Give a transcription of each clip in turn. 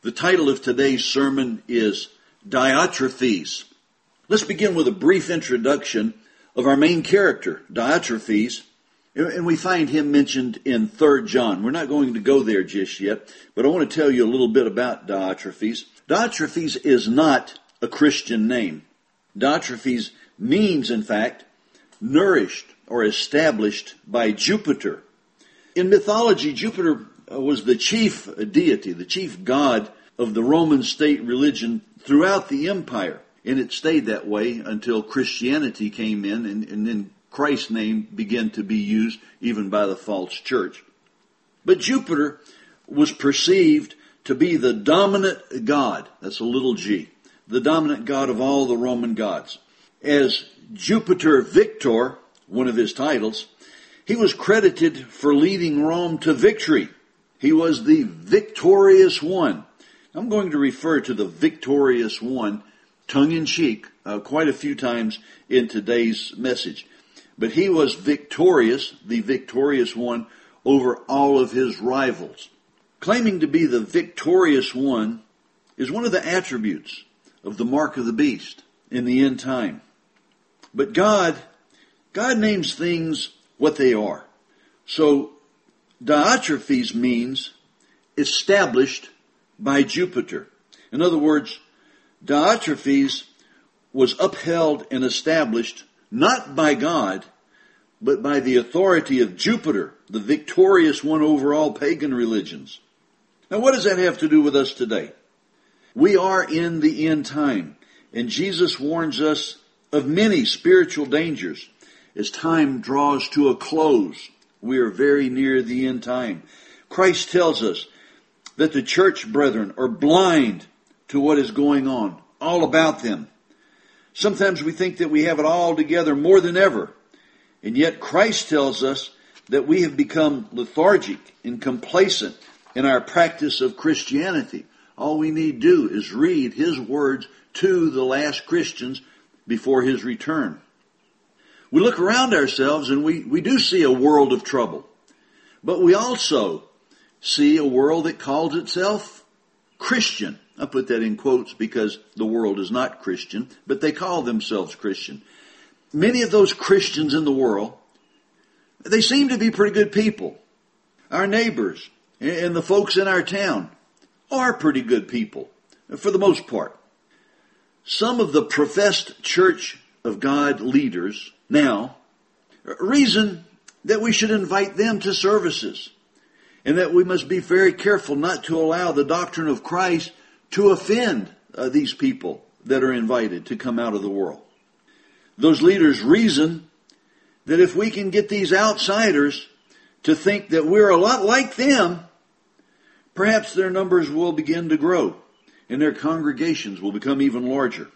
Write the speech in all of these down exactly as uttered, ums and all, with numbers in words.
The title of today's sermon is Diotrephes. Let's begin with a brief introduction of our main character, Diotrephes, and we find him mentioned in Third John. We're not going to go there just yet, but I want to tell you a little bit about Diotrephes. Diotrephes is not a Christian name. Diotrephes means, in fact, nourished or established by Jupiter. In mythology, Jupiter was the chief deity, the chief god of the Roman state religion throughout the empire. And it stayed that way until Christianity came in, and, and then Christ's name began to be used even by the false church. But Jupiter was perceived to be the dominant god, that's a little g, the dominant god of all the Roman gods. As Jupiter Victor, one of his titles, he was credited for leading Rome to victory. He was the victorious one. I'm going to refer to the victorious one tongue-in-cheek uh, quite a few times in today's message. But he was victorious, the victorious one, over all of his rivals. Claiming to be the victorious one is one of the attributes of the mark of the beast in the end time. But God, God names things what they are. So Diotrephes means established by Jupiter. In other words, Diotrephes was upheld and established not by God, but by the authority of Jupiter, the victorious one over all pagan religions. Now, what does that have to do with us today? We are in the end time, and Jesus warns us of many spiritual dangers. As time draws to a close, we are very near the end time. Christ tells us that the church brethren are blind to what is going on, all about them. Sometimes we think that we have it all together more than ever. And yet Christ tells us that we have become lethargic and complacent in our practice of Christianity. All we need to do is read His words to the last Christians before His return. We look around ourselves and we, we do see a world of trouble. But we also see a world that calls itself Christian. I put that in quotes because the world is not Christian, but they call themselves Christian. Many of those Christians in the world, they seem to be pretty good people. Our neighbors and the folks in our town are pretty good people, for the most part. Some of the professed Church of God leaders now reason that we should invite them to services, and that we must be very careful not to allow the doctrine of Christ to offend uh, these people that are invited to come out of the world. Those leaders reason that if we can get these outsiders to think that we're a lot like them, perhaps their numbers will begin to grow and their congregations will become even larger.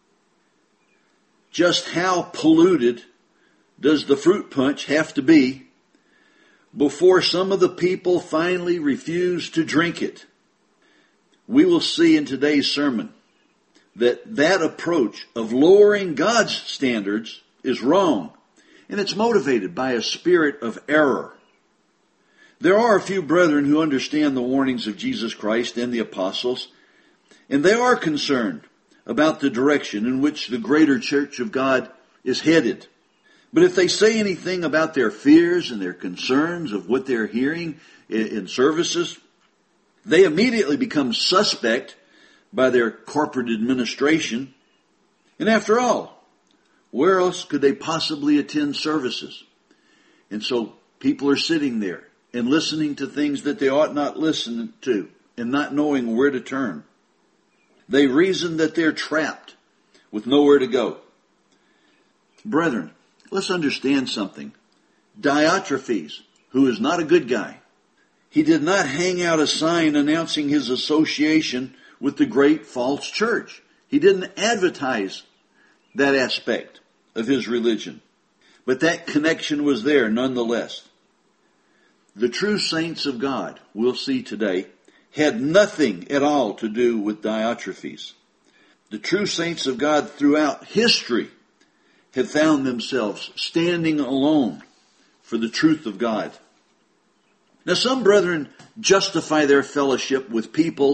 Just how polluted does the fruit punch have to be before some of the people finally refuse to drink it? We will see in today's sermon that that approach of lowering God's standards is wrong, and it's motivated by a spirit of error. There are a few brethren who understand the warnings of Jesus Christ and the apostles, and they are concerned about the direction in which the greater church of God is headed. But if they say anything about their fears and their concerns of what they're hearing in services, they immediately become suspect by their corporate administration. And after all, where else could they possibly attend services? And so people are sitting there and listening to things that they ought not listen to and not knowing where to turn. They reason that they're trapped with nowhere to go. Brethren, let's understand something. Diotrephes, who is not a good guy, he did not hang out a sign announcing his association with the great false church. He didn't advertise that aspect of his religion. But that connection was there nonetheless. The true saints of God, we'll see today, had nothing at all to do with Diotrephes. The true saints of God throughout history have found themselves standing alone for the truth of God. Now, some brethren justify their fellowship with people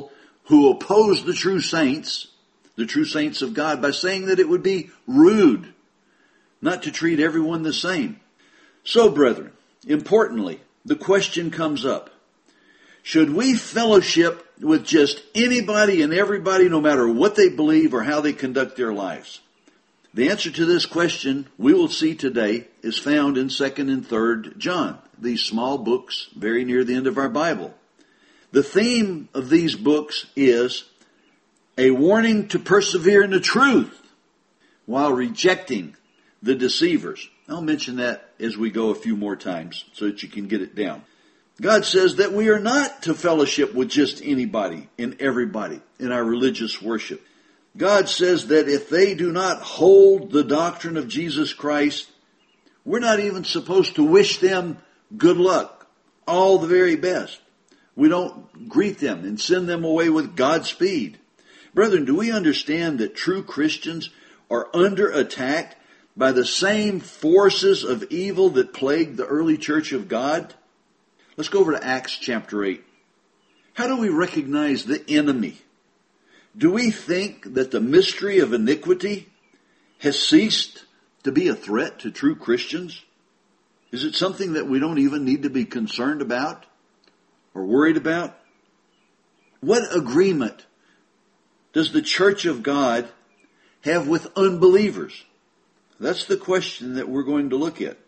who oppose the true saints, the true saints of God, by saying that it would be rude not to treat everyone the same. So, brethren, importantly, the question comes up, should we fellowship with just anybody and everybody, no matter what they believe or how they conduct their lives? The answer to this question we will see today is found in second and third John, these small books very near the end of our Bible. The theme of these books is a warning to persevere in the truth while rejecting the deceivers. I'll mention that as we go a few more times so that you can get it down. God says that we are not to fellowship with just anybody and everybody in our religious worship. God says that if they do not hold the doctrine of Jesus Christ, we're not even supposed to wish them good luck, all the very best. We don't greet them and send them away with Godspeed. Brethren, do we understand that true Christians are under attack by the same forces of evil that plagued the early church of God? Let's go over to Acts chapter eight. How do we recognize the enemy? Do we think that the mystery of iniquity has ceased to be a threat to true Christians? Is it something that we don't even need to be concerned about or worried about? What agreement does the church of God have with unbelievers? That's the question that we're going to look at.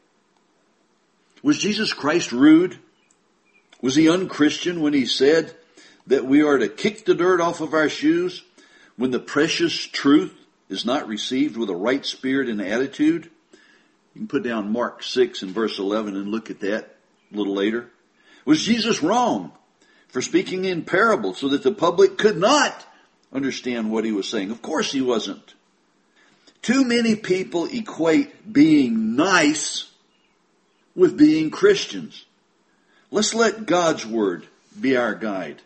Was Jesus Christ rude? Was he unchristian when he said that we are to kick the dirt off of our shoes when the precious truth is not received with a right spirit and attitude? You can put down Mark six and verse eleven and look at that a little later. Was Jesus wrong for speaking in parables so that the public could not understand what he was saying? Of course he wasn't. Too many people equate being nice with being Christians. Let's let God's word be our guide.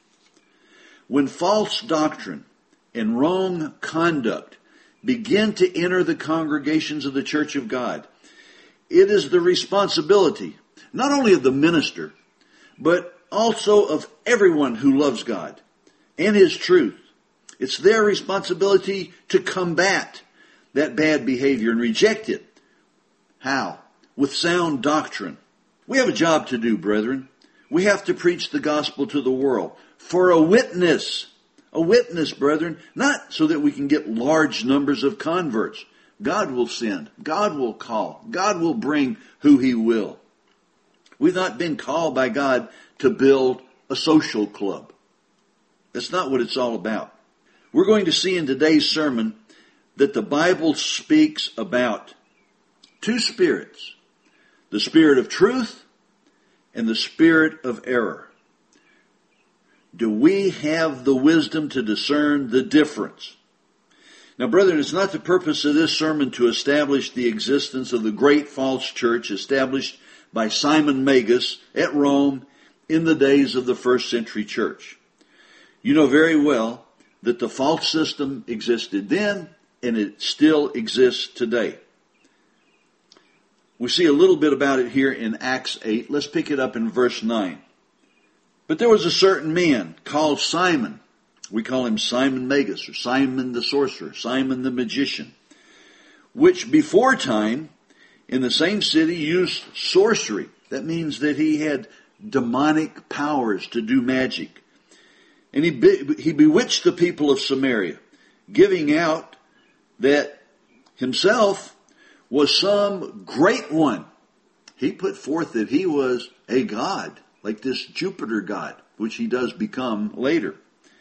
When false doctrine and wrong conduct begin to enter the congregations of the church of God, it is the responsibility not only of the minister, but also of everyone who loves God and his truth. It's their responsibility to combat that bad behavior and reject it. How? With sound doctrine. We have a job to do, brethren. We have to preach the gospel to the world for a witness. A witness, brethren, not so that we can get large numbers of converts. God will send. God will call. God will bring who he will. We've not been called by God to build a social club. That's not what it's all about. We're going to see in today's sermon that the Bible speaks about two spirits, the spirit of truth and the spirit of error. Do we have the wisdom to discern the difference? Now, brethren, it's not the purpose of this sermon to establish the existence of the great false church established by Simon Magus at Rome in the days of the first century church. You know very well that the false system existed then and it still exists today. We see a little bit about it here in Acts eight. Let's pick it up in verse nine. But there was a certain man called Simon. We call him Simon Magus, or Simon the sorcerer, Simon the magician, which before time in the same city used sorcery. That means that he had demonic powers to do magic. And he, be, he bewitched the people of Samaria, giving out that himself was some great one. He put forth that he was a god, like this Jupiter god, which he does become later.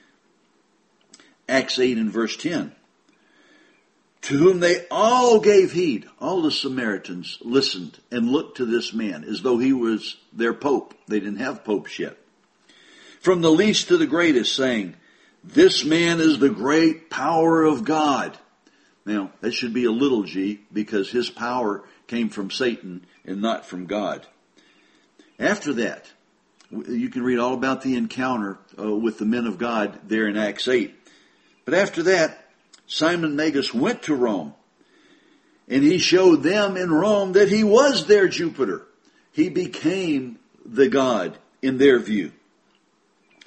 Acts eight and verse ten. To whom they all gave heed. All the Samaritans listened and looked to this man as though he was their pope. They didn't have popes yet. From the least to the greatest, saying, this man is the great power of God. Now, that should be a little g, because his power came from Satan and not from God. After that, you can read all about the encounter uh, with the men of God there in Acts eight. But after that, Simon Magus went to Rome, and he showed them in Rome that he was their Jupiter. He became the god in their view.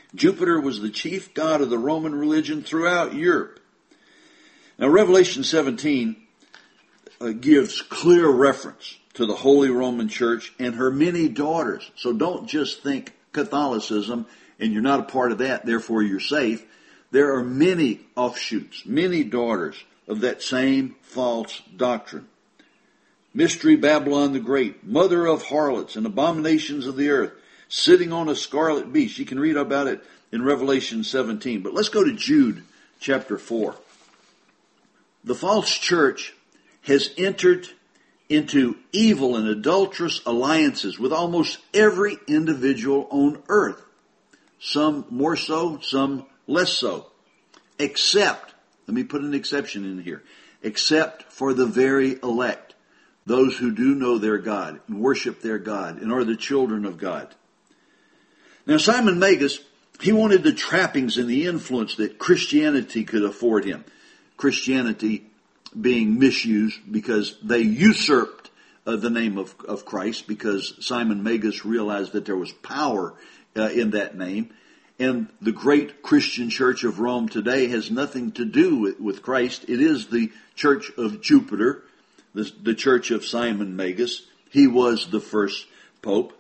Jupiter was the chief god of the Roman religion throughout Europe. Now, Revelation seventeen uh, gives clear reference to the Holy Roman Church and her many daughters. So don't just think Catholicism and you're not a part of that, therefore you're safe. There are many offshoots, many daughters of that same false doctrine. Mystery Babylon the Great, mother of harlots and abominations of the earth, sitting on a scarlet beast. You can read about it in Revelation seventeen. But let's go to Jude chapter four. The false church has entered into evil and adulterous alliances with almost every individual on earth. Some more so, some less so. Except, let me put an exception in here, except for the very elect, those who do know their God and worship their God and are the children of God. Now, Simon Magus, he wanted the trappings and the influence that Christianity could afford him. Christianity being misused because they usurped uh, the name of, of Christ, because Simon Magus realized that there was power uh, in that name. And the great Christian church of Rome today has nothing to do with, with Christ. It is the church of Jupiter, the, the church of Simon Magus. He was the first pope.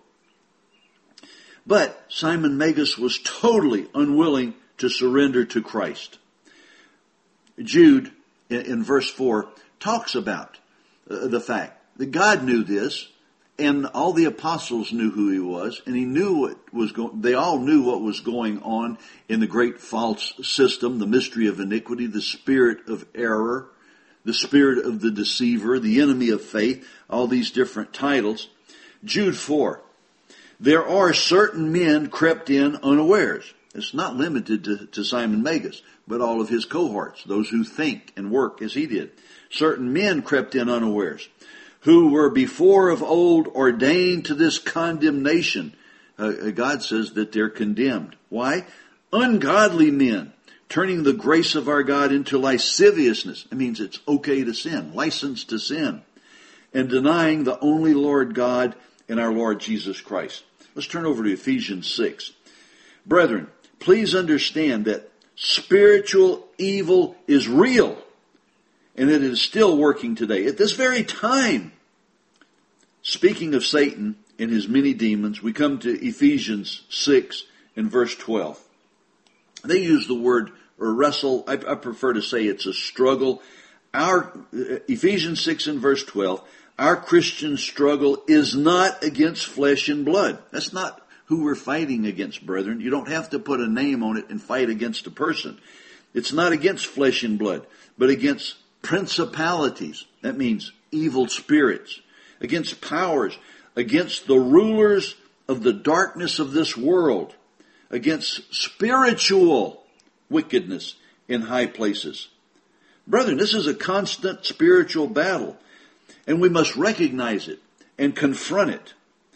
But Simon Magus was totally unwilling to surrender to Christ. Jude, in, in verse four, talks about uh, the fact that God knew this, and all the apostles knew who he was, and he knew what was going. They all knew what was going on in the great false system, the mystery of iniquity, the spirit of error, the spirit of the deceiver, the enemy of faith, all these different titles. Jude four. There are certain men crept in unawares. It's not limited to, to Simon Magus, but all of his cohorts, those who think and work as he did. Certain men crept in unawares, who were before of old ordained to this condemnation. Uh, God says that they're condemned. Why? Ungodly men, turning the grace of our God into lasciviousness. It means it's okay to sin, license to sin, and denying the only Lord God and our Lord Jesus Christ. Let's turn over to Ephesians six. Brethren, please understand that spiritual evil is real, and it is still working today. At this very time, speaking of Satan and his many demons, we come to Ephesians six and verse twelve. They use the word or wrestle. I, I prefer to say it's a struggle. Our Ephesians six and verse twelve, our Christian struggle is not against flesh and blood. That's not who we're fighting against, brethren. You don't have to put a name on it and fight against a person. It's not against flesh and blood, but against principalities. That means evil spirits. Against powers. Against the rulers of the darkness of this world. Against spiritual wickedness in high places. Brethren, this is a constant spiritual battle, and we must recognize it and confront it.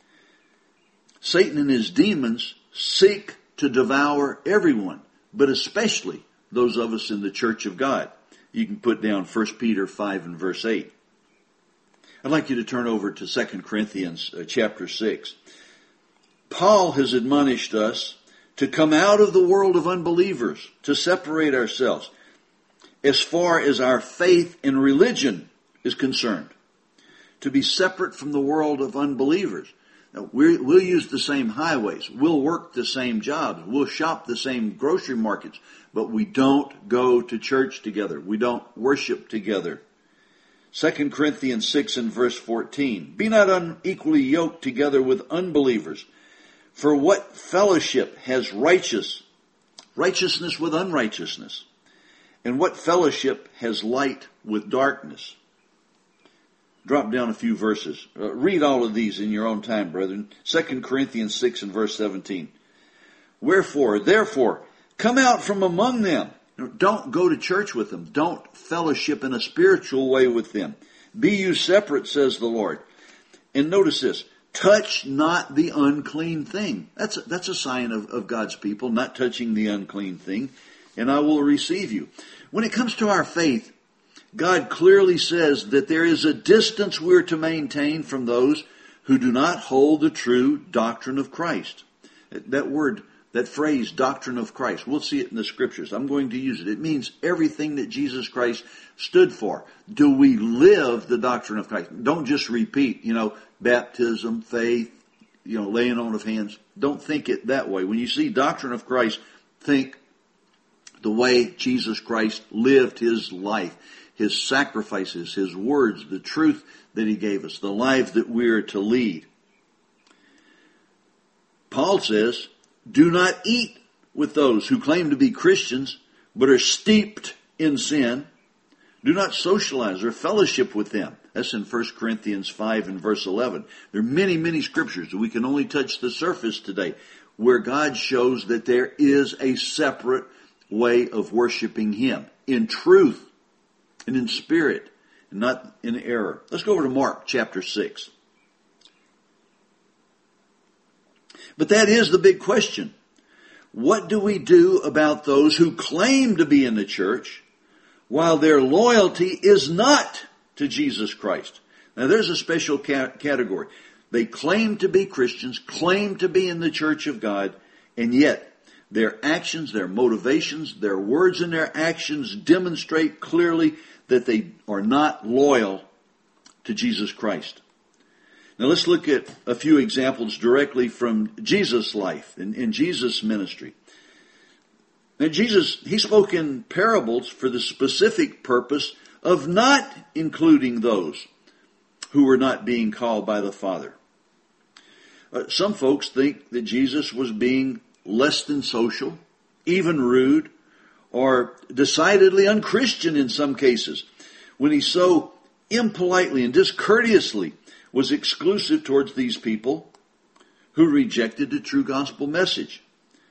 Satan and his demons seek to devour everyone, but especially those of us in the church of God. You can put down First Peter five and verse eight. I'd like you to turn over to Second Corinthians uh, chapter six. Paul has admonished us to come out of the world of unbelievers, to separate ourselves as far as our faith and religion is concerned, to be separate from the world of unbelievers. Now, we're, we'll use the same highways, we'll work the same jobs, we'll shop the same grocery markets, but we don't go to church together. We don't worship together. Second Corinthians six and verse fourteen. Be not unequally yoked together with unbelievers. For what fellowship has righteous, righteousness with unrighteousness? And what fellowship has light with darkness? Drop down a few verses. Uh, read all of these in your own time, brethren. Second Corinthians six and verse seventeen. Wherefore, therefore, come out from among them. Don't go to church with them. Don't fellowship in a spiritual way with them. Be you separate, says the Lord. And notice this. Touch not the unclean thing. That's a, that's a sign of, of God's people, not touching the unclean thing. And I will receive you. When it comes to our faith, God clearly says that there is a distance we're to maintain from those who do not hold the true doctrine of Christ. That word That phrase, doctrine of Christ, we'll see it in the scriptures. I'm going to use it. It means everything that Jesus Christ stood for. Do we live the doctrine of Christ? Don't just repeat, you know, baptism, faith, you know, laying on of hands. Don't think it that way. When you see doctrine of Christ, think the way Jesus Christ lived his life, his sacrifices, his words, the truth that he gave us, the life that we are to lead. Paul says, do not eat with those who claim to be Christians but are steeped in sin. Do not socialize or fellowship with them. That's in First Corinthians five and verse eleven. There are many, many scriptures that we can only touch the surface today where God shows that there is a separate way of worshiping him in truth and in spirit and not in error. Let's go over to Mark chapter six. But that is the big question. What do we do about those who claim to be in the church while their loyalty is not to Jesus Christ? Now there's a special ca- category. They claim to be Christians, claim to be in the church of God, and yet their actions, their motivations, their words and their actions demonstrate clearly that they are not loyal to Jesus Christ. Now let's look at a few examples directly from Jesus' life and in Jesus' ministry. Now Jesus, he spoke in parables for the specific purpose of not including those who were not being called by the Father. Uh, some folks think that Jesus was being less than social, even rude, or decidedly unchristian in some cases, when he so impolitely and discourteously was exclusive towards these people who rejected the true gospel message.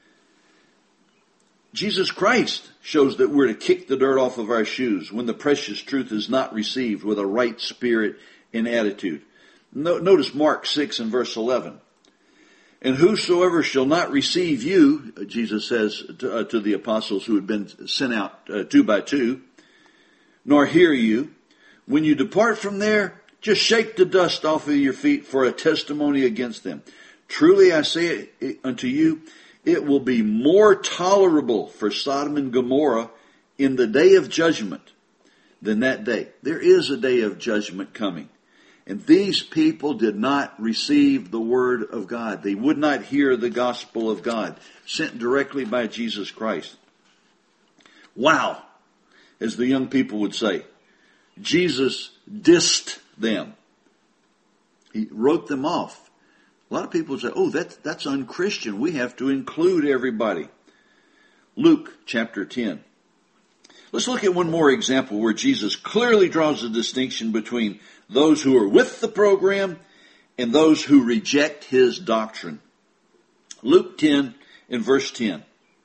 Jesus Christ shows that we're to kick the dirt off of our shoes when the precious truth is not received with a right spirit and attitude. No, notice Mark six and verse eleven. And whosoever shall not receive you, Jesus says to, uh, to the apostles who had been sent out uh, two by two, nor hear you, when you depart from there, just shake the dust off of your feet for a testimony against them. Truly I say it unto you, it will be more tolerable for Sodom and Gomorrah in the day of judgment than that day. There is a day of judgment coming. And these people did not receive the word of God. They would not hear the gospel of God sent directly by Jesus Christ. Wow, as the young people would say. Jesus dissed them. He wrote them off. A lot of people say, oh, that's, that's unchristian. We have to include everybody. Luke chapter ten. Let's look at one more example where Jesus clearly draws a distinction between those who are with the program and those who reject his doctrine. Luke ten and verse ten.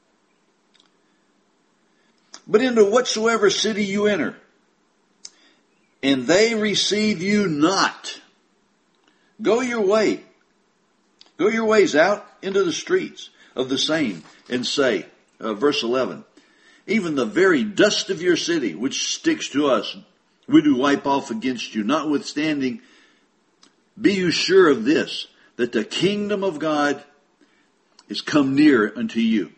But into whatsoever city you enter, and they receive you not, go your way. Go your ways out into the streets of the same and say, uh, verse eleven, even the very dust of your city, which sticks to us, we do wipe off against you. Notwithstanding, be you sure of this, that the kingdom of God is come near unto you.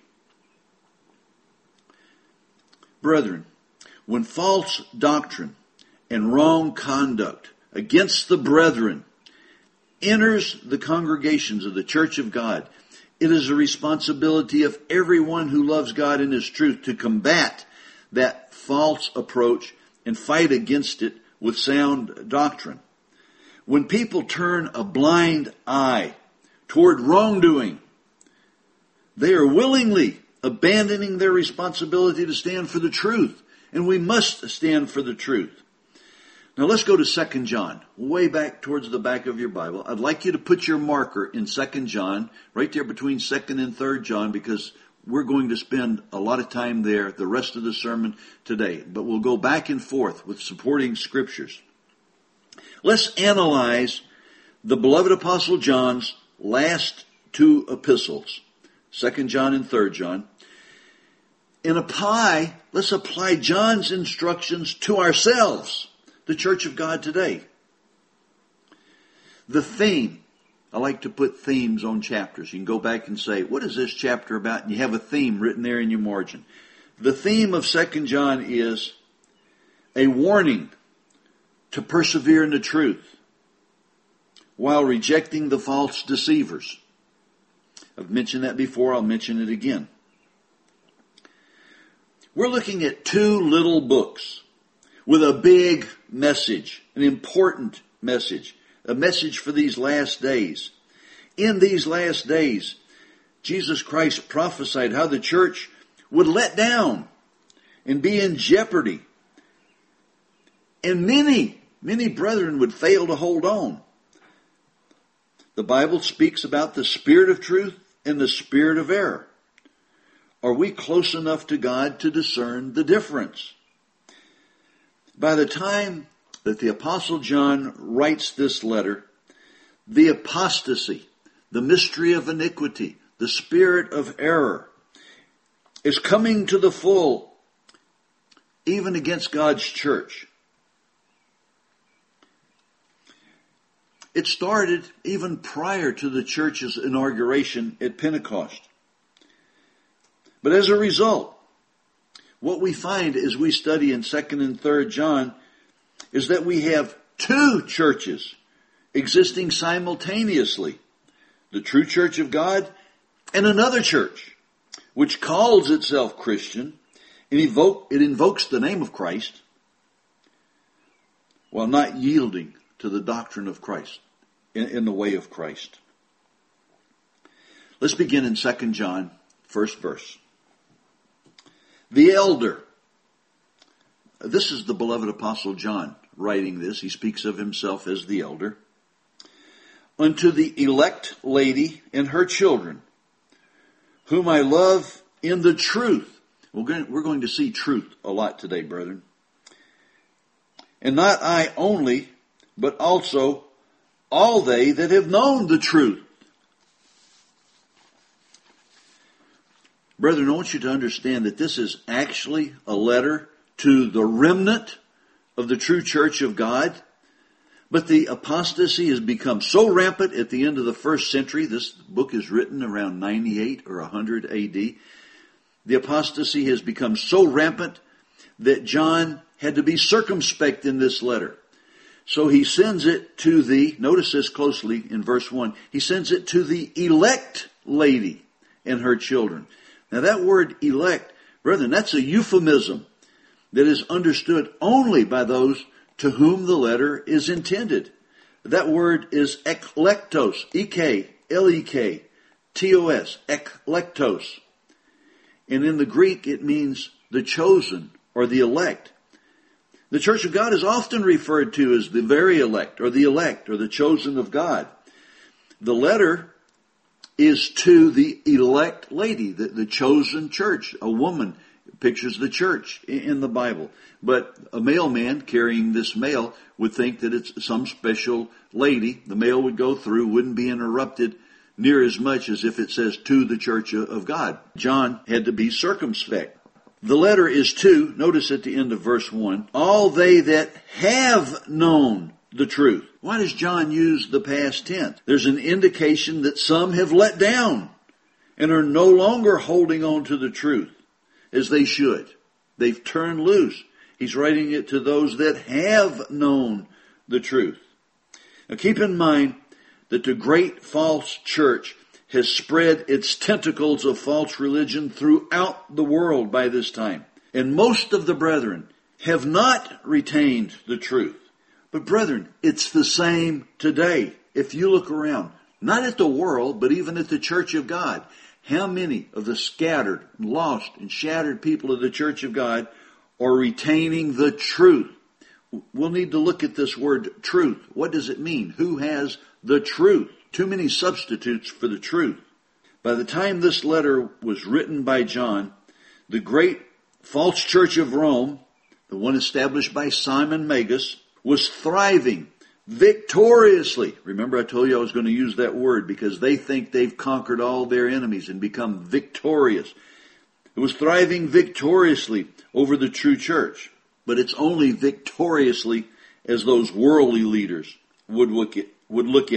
Brethren, when false doctrine and wrong conduct against the brethren enters the congregations of the church of God, it is a responsibility of everyone who loves God and his truth to combat that false approach and fight against it with sound doctrine. When people turn a blind eye toward wrongdoing, they are willingly abandoning their responsibility to stand for the truth. And we must stand for the truth. Now let's go to Second John, way back towards the back of your Bible. I'd like you to put your marker in Second John, right there between Second and Third John, because we're going to spend a lot of time there the rest of the sermon today. But we'll go back and forth with supporting scriptures. Let's analyze the beloved Apostle John's last two epistles, Second John and Third John. And apply, let's apply John's instructions to ourselves, the church of God today. The theme I like to put themes on chapters. You can go back and say, what is this chapter about? And you have a theme written there in your margin. The theme of Second John is a warning to persevere in the truth while rejecting the false deceivers. I've mentioned that before. I'll mention it again. We're looking at two little books with a big message, an important message, a message for these last days. In these last days, Jesus Christ prophesied how the church would let down and be in jeopardy. And many, many brethren would fail to hold on. The Bible speaks about the spirit of truth and the spirit of error. Are we close enough to God to discern the difference? By the time that the Apostle John writes this letter, the apostasy, the mystery of iniquity, the spirit of error is coming to the full, even against God's church. It started even prior to the church's inauguration at Pentecost. But as a result, what we find as we study in Second and Third John is that we have two churches existing simultaneously. The true church of God and another church, which calls itself Christian, and evoke, it invokes the name of Christ, while not yielding to the doctrine of Christ, in, in the way of Christ. Let's begin in Second John, first verse. The elder. This is the beloved Apostle John writing this. He speaks of himself as the elder. Unto the elect lady and her children, whom I love in the truth. We're going, we're going to see truth a lot today, brethren. And not I only, but also all they that have known the truth. Brethren, I want you to understand that this is actually a letter to the remnant of the true church of God. But the apostasy has become so rampant at the end of the first century. This book is written around ninety-eight or one hundred A D. The apostasy has become so rampant that John had to be circumspect in this letter. So he sends it to the, notice this closely in verse one, he sends it to the elect lady and her children. Now that word elect, brethren, that's a euphemism that is understood only by those to whom the letter is intended. That word is eklektos, E K L E K T O S, eklektos. And in the Greek it means the chosen or the elect. The church of God is often referred to as the very elect or the elect or the chosen of God. The letter is to the elect lady, the, the chosen church, a woman. Pictures the church in the Bible. But a mailman carrying this mail would think that it's some special lady. The mail would go through, wouldn't be interrupted near as much as if it says to the church of God. John had to be circumspect. The letter is to, notice at the end of verse one, all they that have known the truth. Why does John use the past tense? There's an indication that some have let down and are no longer holding on to the truth as they should. They've turned loose. He's writing it to those that have known the truth. Now keep in mind that the great false church has spread its tentacles of false religion throughout the world by this time. And most of the brethren have not retained the truth. But brethren, it's the same today. If you look around, not at the world, but even at the church of God, how many of the scattered, lost, and shattered people of the church of God are retaining the truth? We'll need to look at this word truth. What does it mean? Who has the truth? Too many substitutes for the truth. By the time this letter was written by John, the great false church of Rome, the one established by Simon Magus, was thriving victoriously. Remember I told you I was going to use that word because they think they've conquered all their enemies and become victorious. It was thriving victoriously over the true church. But it's only victoriously as those worldly leaders would look at, would look at it.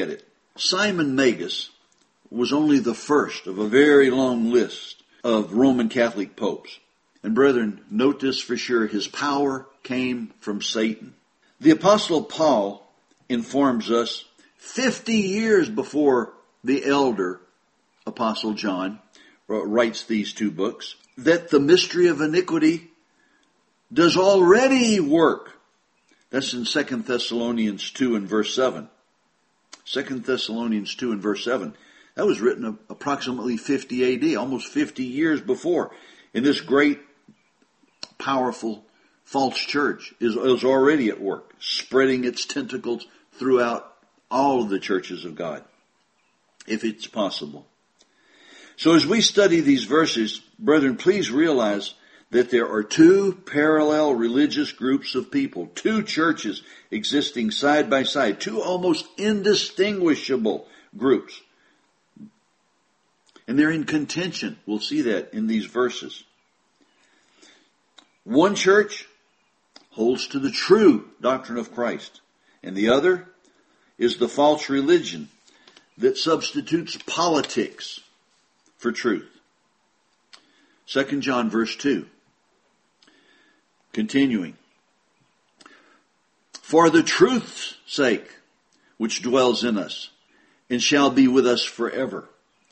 Simon Magus was only the first of a very long list of Roman Catholic popes. And brethren, note this for sure, his power came from Satan. The Apostle Paul informs us fifty years before the elder Apostle John writes these two books, that the mystery of iniquity does already work. That's in Second Thessalonians two and verse seven. Second Thessalonians two and verse seven. That was written approximately fifty A D, almost fifty years before. And this great, powerful, false church is, is already at work, spreading its tentacles throughout all of the churches of God, if it's possible. So as we study these verses, brethren, please realize that there are two parallel religious groups of people, two churches existing side by side, two almost indistinguishable groups. And they're in contention. We'll see that in these verses. One church holds to the true doctrine of Christ, and the other is the false religion that substitutes politics for truth. Second John verse two. Continuing. For the truth's sake, which dwells in us, and shall be with us forever.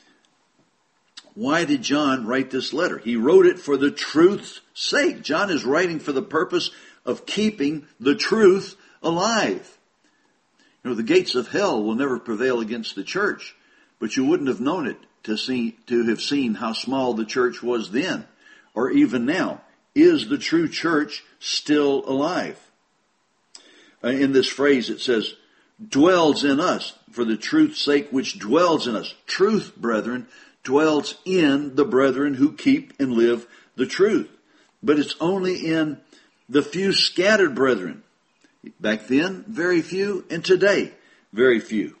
Why did John write this letter? He wrote it for the truth's sake. John is writing for the purpose of keeping the truth alive. You know, the gates of hell will never prevail against the church, but you wouldn't have known it to see, to have seen how small the church was then, or even now. Is the true church still alive? Uh, in this phrase it says, dwells in us, for the truth's sake which dwells in us. Truth, brethren, dwells in the brethren who keep and live the truth. But it's only in the few scattered brethren. Back then, very few, and today, very few.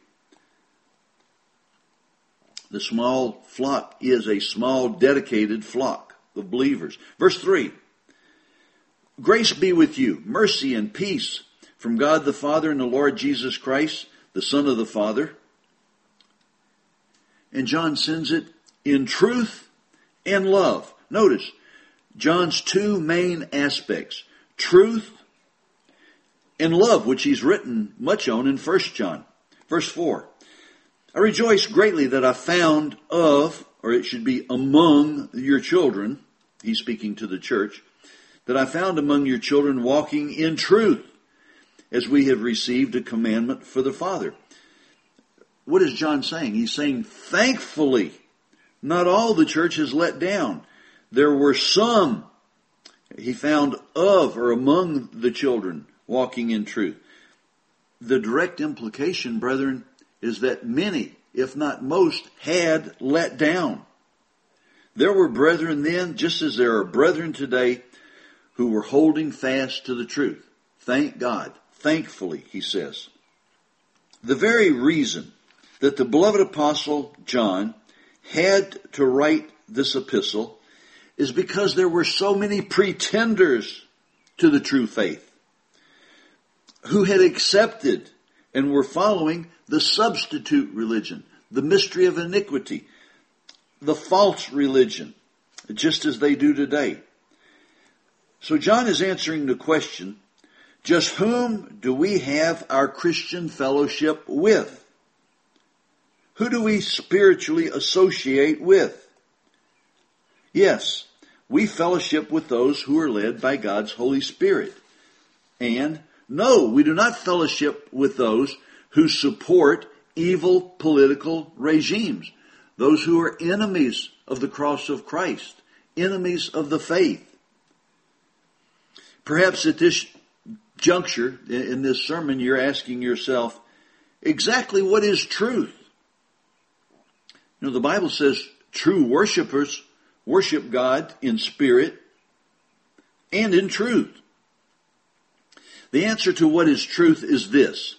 The small flock is a small dedicated flock of believers. Verse three. Grace be with you, mercy and peace from God the Father and the Lord Jesus Christ, the Son of the Father. And John sends it in truth and love. Notice, John's two main aspects, truth and love, which he's written much on in First John. Verse four. I rejoice greatly that I found of, or it should be among your children, he's speaking to the church, that I found among your children walking in truth, as we have received a commandment for the Father. What is John saying? He's saying, thankfully, not all the church is let down. There were some he found of or among the children walking in truth. The direct implication, brethren, is that many, if not most, had let down. There were brethren then, just as there are brethren today, who were holding fast to the truth. Thank God. Thankfully, he says. The very reason that the beloved apostle John had to write this epistle is because there were so many pretenders to the true faith who had accepted and were following the substitute religion, the mystery of iniquity, the false religion, just as they do today. So John is answering the question, just whom do we have our Christian fellowship with? Who do we spiritually associate with? Yes, we fellowship with those who are led by God's Holy Spirit. And no, we do not fellowship with those who support evil political regimes, those who are enemies of the cross of Christ, enemies of the faith. Perhaps at this juncture in this sermon, you're asking yourself, exactly what is truth? You know, the Bible says true worshipers worship God in spirit and in truth. The answer to what is truth is this.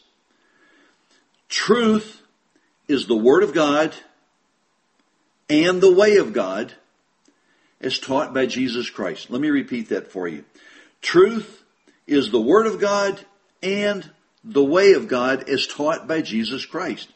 Truth is the Word of God and the way of God as taught by Jesus Christ. Let me repeat that for you. Truth is the Word of God and the way of God as taught by Jesus Christ.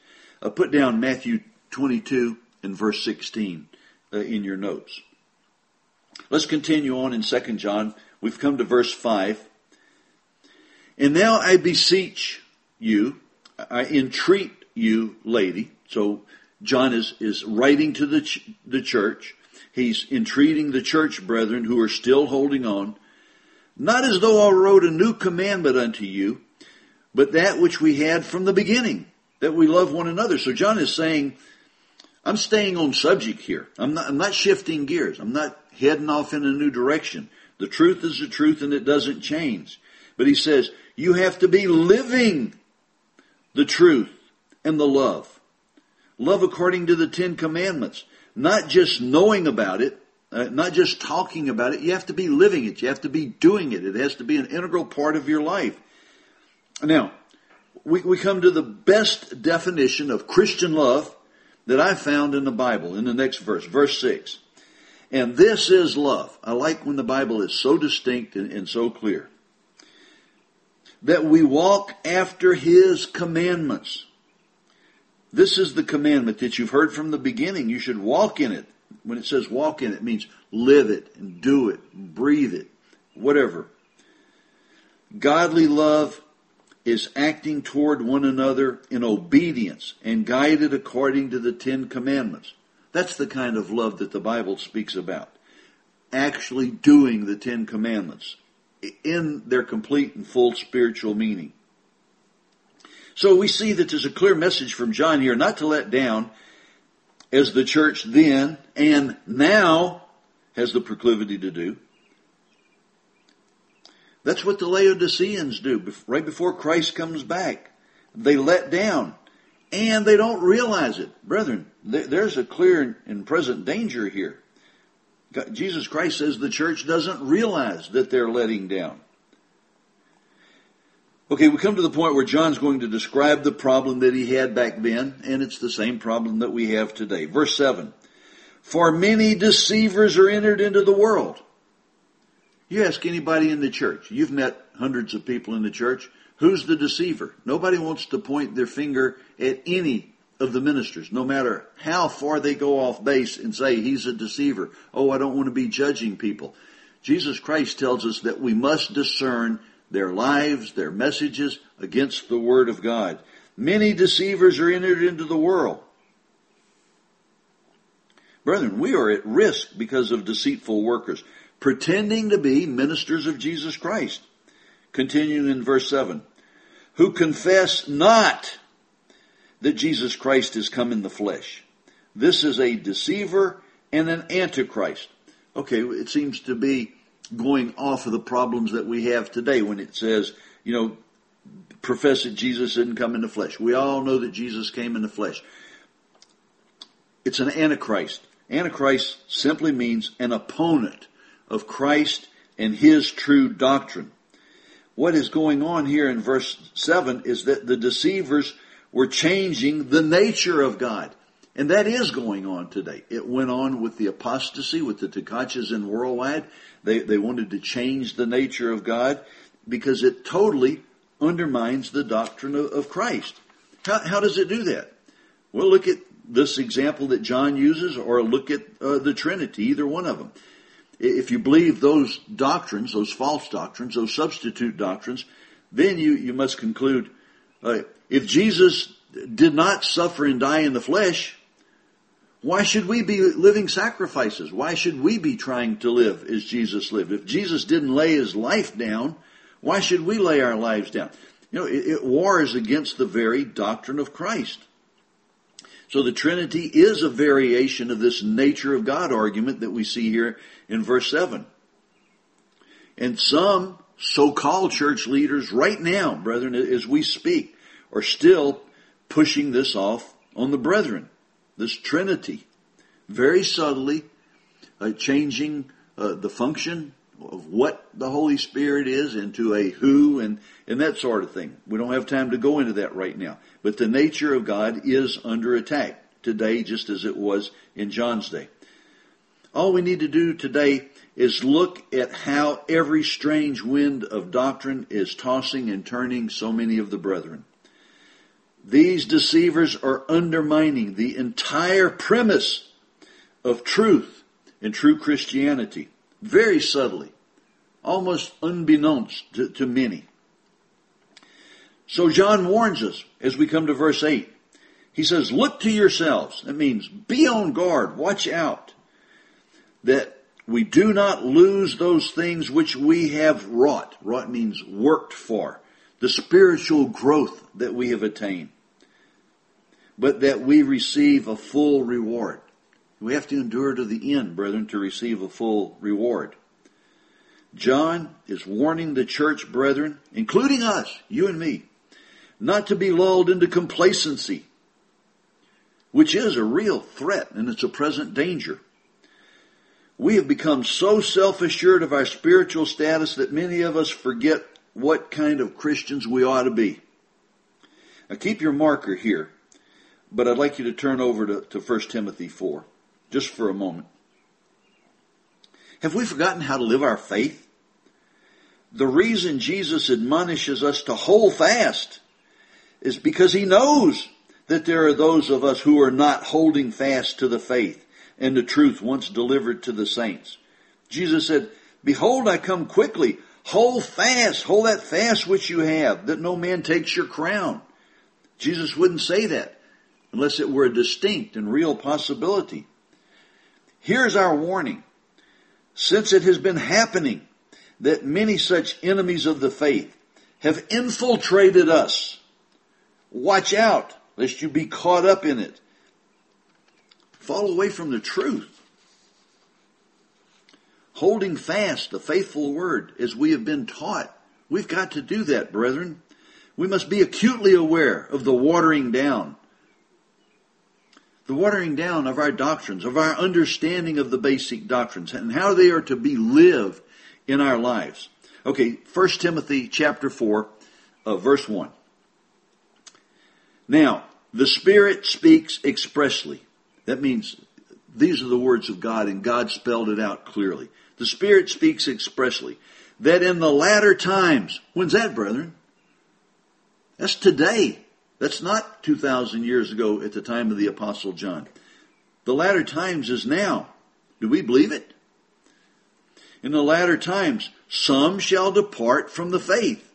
uh, put down Matthew twenty-two and verse sixteen uh, in your notes. Let's continue on in Second John. We've come to verse five. And now I beseech you, I entreat you, lady. So John is, is writing to the, ch- the church. He's entreating the church brethren who are still holding on. Not as though I wrote a new commandment unto you, but that which we had from the beginning, that we love one another. So John is saying, I'm staying on subject here. I'm not, I'm not shifting gears. I'm not heading off in a new direction. The truth is the truth and it doesn't change. But he says, you have to be living the truth and the love. Love according to the Ten Commandments. Not just knowing about it, uh, not just talking about it. You have to be living it. You have to be doing it. It has to be an integral part of your life. Now, we, we come to the best definition of Christian love that I found in the Bible in the next verse, verse six. And this is love. I like when the Bible is so distinct and, and so clear. That we walk after His commandments. This is the commandment that you've heard from the beginning. You should walk in it. When it says walk in it, it means live it and do it, breathe it, whatever. Godly love is acting toward one another in obedience and guided according to the Ten Commandments. That's the kind of love that the Bible speaks about. Actually doing the Ten Commandments in their complete and full spiritual meaning. So we see that there's a clear message from John here, not to let down, as the church then and now has the proclivity to do. That's what the Laodiceans do right before Christ comes back. They let down, and they don't realize it. Brethren, there's a clear and present danger here. Jesus Christ says the church doesn't realize that they're letting down. Okay, we come to the point where John's going to describe the problem that he had back then, and it's the same problem that we have today. Verse seven. For many deceivers are entered into the world. You ask anybody in the church, you've met hundreds of people in the church, who's the deceiver? Nobody wants to point their finger at any of the ministers, no matter how far they go off base and say he's a deceiver. Oh, I don't want to be judging people. Jesus Christ tells us that we must discern their lives, their messages against the Word of God. Many deceivers are entered into the world. Brethren, we are at risk because of deceitful workers, pretending to be ministers of Jesus Christ. Continuing in verse seven. Who confess not that Jesus Christ has come in the flesh. This is a deceiver and an antichrist. Okay, it seems to be going off of the problems that we have today when it says, you know, profess that Jesus didn't come in the flesh. We all know that Jesus came in the flesh. It's an antichrist. Antichrist simply means an opponent of Christ and His true doctrine. What is going on here in verse seven is that the deceivers were changing the nature of God. And that is going on today. It went on with the apostasy, with the Tekachas and worldwide. They, they wanted to change the nature of God because it totally undermines the doctrine of, of Christ. How, how does it do that? Well, look at this example that John uses, or look at uh, the Trinity, either one of them. If you believe those doctrines, those false doctrines, those substitute doctrines, then you, you must conclude, uh, if Jesus did not suffer and die in the flesh, why should we be living sacrifices? Why should we be trying to live as Jesus lived? If Jesus didn't lay His life down, why should we lay our lives down? You know, it, it wars against the very doctrine of Christ. So the Trinity is a variation of this nature of God argument that we see here in verse seven. And some so-called church leaders right now, brethren, as we speak, are still pushing this off on the brethren. This Trinity, very subtly uh, changing uh, the function of what the Holy Spirit is into a who and, and that sort of thing. We don't have time to go into that right now. But the nature of God is under attack today, just as it was in John's day. All we need to do today is look at how every strange wind of doctrine is tossing and turning so many of the brethren. These deceivers are undermining the entire premise of truth and true Christianity, very subtly, almost unbeknownst to, to many. So John warns us as we come to verse eight. He says, look to yourselves. That means be on guard, watch out, that we do not lose those things which we have wrought. Wrought means worked for. The spiritual growth that we have attained. But that we receive a full reward. We have to endure to the end, brethren, to receive a full reward. John is warning the church brethren, including us, you and me, not to be lulled into complacency, which is a real threat and it's a present danger. We have become so self-assured of our spiritual status that many of us forget what kind of Christians we ought to be. Now keep your marker here, but I'd like you to turn over to, to First Timothy four, just for a moment. Have we forgotten how to live our faith? The reason Jesus admonishes us to hold fast is because he knows that there are those of us who are not holding fast to the faith and the truth once delivered to the saints. Jesus said, behold, I come quickly. Hold fast, hold that fast which you have, that no man takes your crown. Jesus wouldn't say that unless it were a distinct and real possibility. Here's our warning. Since it has been happening that many such enemies of the faith have infiltrated us, watch out lest you be caught up in it. Fall away from the truth. Holding fast the faithful word as we have been taught. We've got to do that, brethren. We must be acutely aware of the watering down. The watering down of our doctrines, of our understanding of the basic doctrines, and how they are to be lived in our lives. Okay, First Timothy chapter four, uh, verse one. Now, the Spirit speaks expressly. That means these are the words of God, and God spelled it out clearly. The Spirit speaks expressly that in the latter times, when's that, brethren? That's today. That's not two thousand years ago at the time of the Apostle John. The latter times is now. Do we believe it? In the latter times, some shall depart from the faith.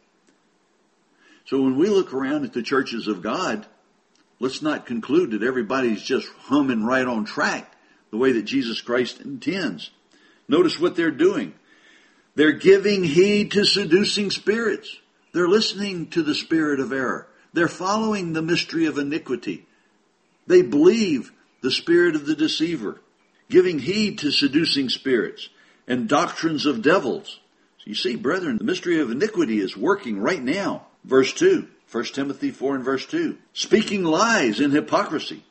So when we look around at the churches of God, let's not conclude that everybody's just humming right on track the way that Jesus Christ intends. Notice what they're doing. They're giving heed to seducing spirits. They're listening to the spirit of error. They're following the mystery of iniquity. They believe the spirit of the deceiver, giving heed to seducing spirits and doctrines of devils. So you see, brethren, the mystery of iniquity is working right now. Verse two, First Timothy four and verse two. Speaking lies in hypocrisy,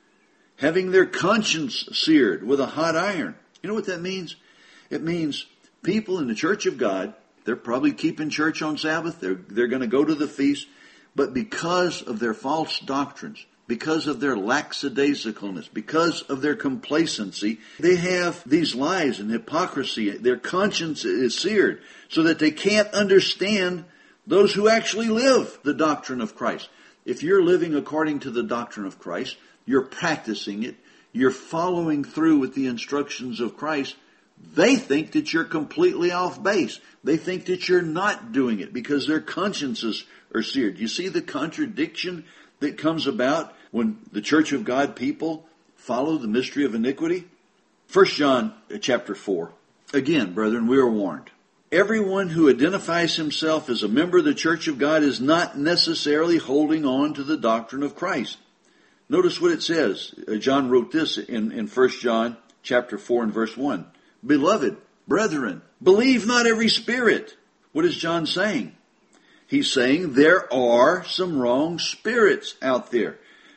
having their conscience seared with a hot iron. You know what that means? It means people in the church of God, they're probably keeping church on Sabbath. They're, they're going to go to the feast. But because of their false doctrines, because of their lackadaisicalness, because of their complacency, they have these lies and hypocrisy. Their conscience is seared so that they can't understand those who actually live the doctrine of Christ. If you're living according to the doctrine of Christ, you're practicing it, you're following through with the instructions of Christ, they think that you're completely off base. They think that you're not doing it because their consciences are seared. You see the contradiction that comes about when the Church of God people follow the mystery of iniquity? First John chapter four. Again, brethren, we are warned. Everyone who identifies himself as a member of the Church of God is not necessarily holding on to the doctrine of Christ. Notice what it says. John wrote this in, in First John chapter four and verse one. Beloved, brethren, believe not every spirit. What is John saying? He's saying there are some wrong spirits out there.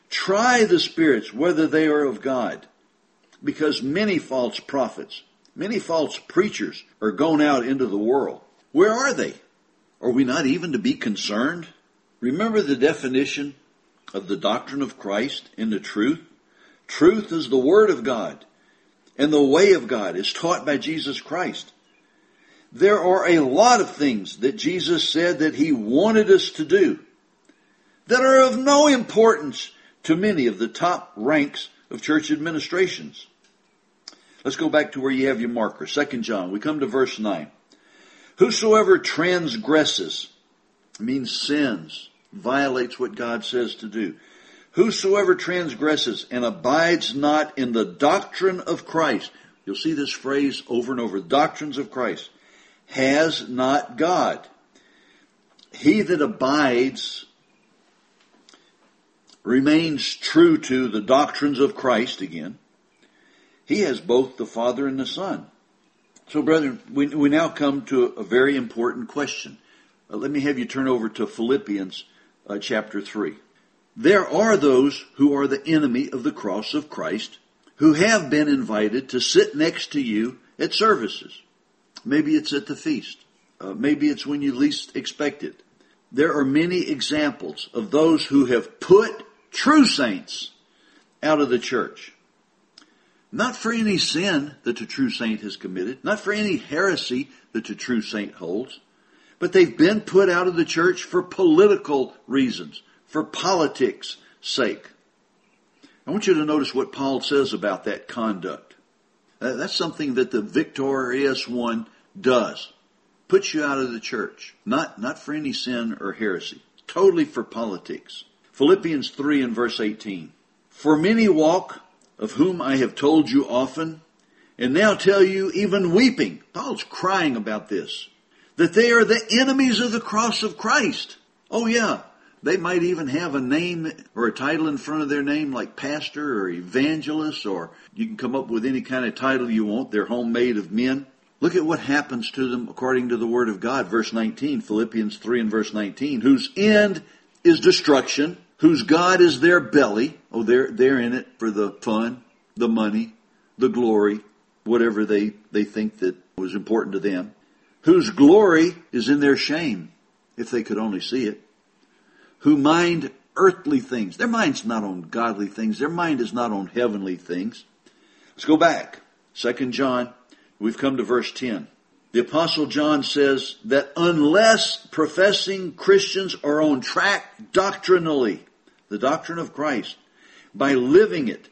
Try the spirits, whether they are of God. Because many false prophets, many false preachers are going out into the world. Where are they? Are we not even to be concerned? Remember the definition of the doctrine of Christ in the truth? Truth is the Word of God, and the way of God is taught by Jesus Christ. There are a lot of things that Jesus said that He wanted us to do that are of no importance to many of the top ranks of church administrations. Let's go back to where you have your marker. Second John. We come to verse nine. Whosoever transgresses, means sins, violates what God says to do. Whosoever transgresses and abides not in the doctrine of Christ. You'll see this phrase over and over. Doctrines of Christ. Has not God. He that abides remains true to the doctrines of Christ again. He has both the Father and the Son. So, brethren, we, we now come to a very important question. Uh, let me have you turn over to Philippians uh, chapter three. There are those who are the enemy of the cross of Christ who have been invited to sit next to you at services. Maybe it's at the feast. Uh, maybe it's when you least expect it. There are many examples of those who have put true saints out of the church. Not for any sin that a true saint has committed, not for any heresy that a true saint holds, but they've been put out of the church for political reasons, for politics' sake. I want you to notice what Paul says about that conduct. Uh, that's something that the Victorious One does. Puts you out of the church. Not, not for any sin or heresy. Totally for politics. Philippians three and verse eighteen. For many walk, of whom I have told you often, and now tell you even weeping. Paul's crying about this. That they are the enemies of the cross of Christ. Oh yeah. They might even have a name or a title in front of their name like pastor or evangelist, or you can come up with any kind of title you want. They're homemade of men. Look at what happens to them according to the Word of God. Verse nineteen, Philippians three and verse nineteen. Whose end is destruction, whose God is their belly. Oh, they're, they're in it for the fun, the money, the glory, whatever they, they think that was important to them. Whose glory is in their shame, if they could only see it. Who mind earthly things. Their mind's not on godly things. Their mind is not on heavenly things. Let's go back. Second John, we've come to verse ten. The Apostle John says that unless professing Christians are on track doctrinally, the doctrine of Christ, by living it,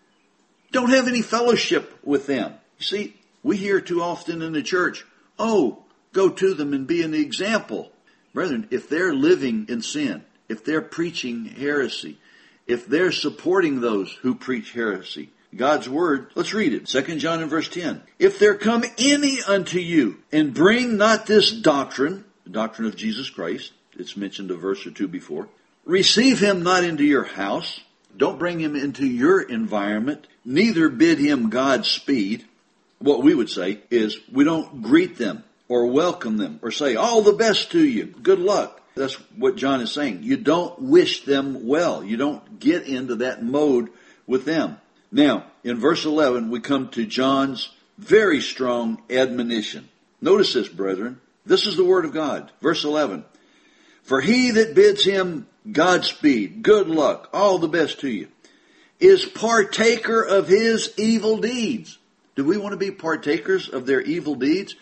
don't have any fellowship with them. You see, we hear too often in the church, oh, go to them and be an example. Brethren, if they're living in sin, if they're preaching heresy, if they're supporting those who preach heresy, God's word, let's read it. Second John and verse ten. If there come any unto you and bring not this doctrine, the doctrine of Jesus Christ, it's mentioned a verse or two before, receive him not into your house. Don't bring him into your environment. Neither bid him Godspeed. What we would say is we don't greet them or welcome them or say all the best to you. Good luck. That's what John is saying. You don't wish them well. You don't get into that mode with them. Now, in verse eleven, we come to John's very strong admonition. Notice this, brethren. This is the word of God. Verse eleven. For he that bids him Godspeed, good luck, all the best to you, is partaker of his evil deeds. Do we want to be partakers of their evil deeds?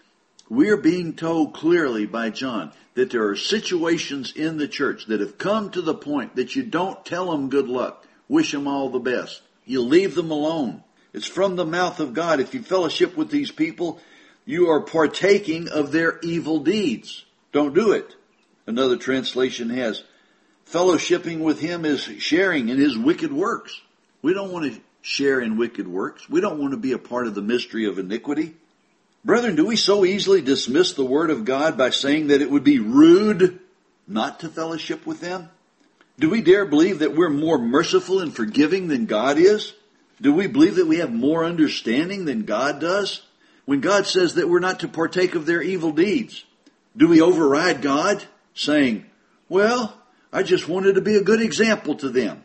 We're being told clearly by John that there are situations in the church that have come to the point that you don't tell them good luck, wish them all the best. You leave them alone. It's from the mouth of God. If you fellowship with these people, you are partaking of their evil deeds. Don't do it. Another translation has, fellowshipping with him is sharing in his wicked works. We don't want to share in wicked works. We don't want to be a part of the mystery of iniquity. Brethren, do we so easily dismiss the word of God by saying that it would be rude not to fellowship with them? Do we dare believe that we're more merciful and forgiving than God is? Do we believe that we have more understanding than God does? When God says that we're not to partake of their evil deeds, do we override God, saying, well, I just wanted to be a good example to them?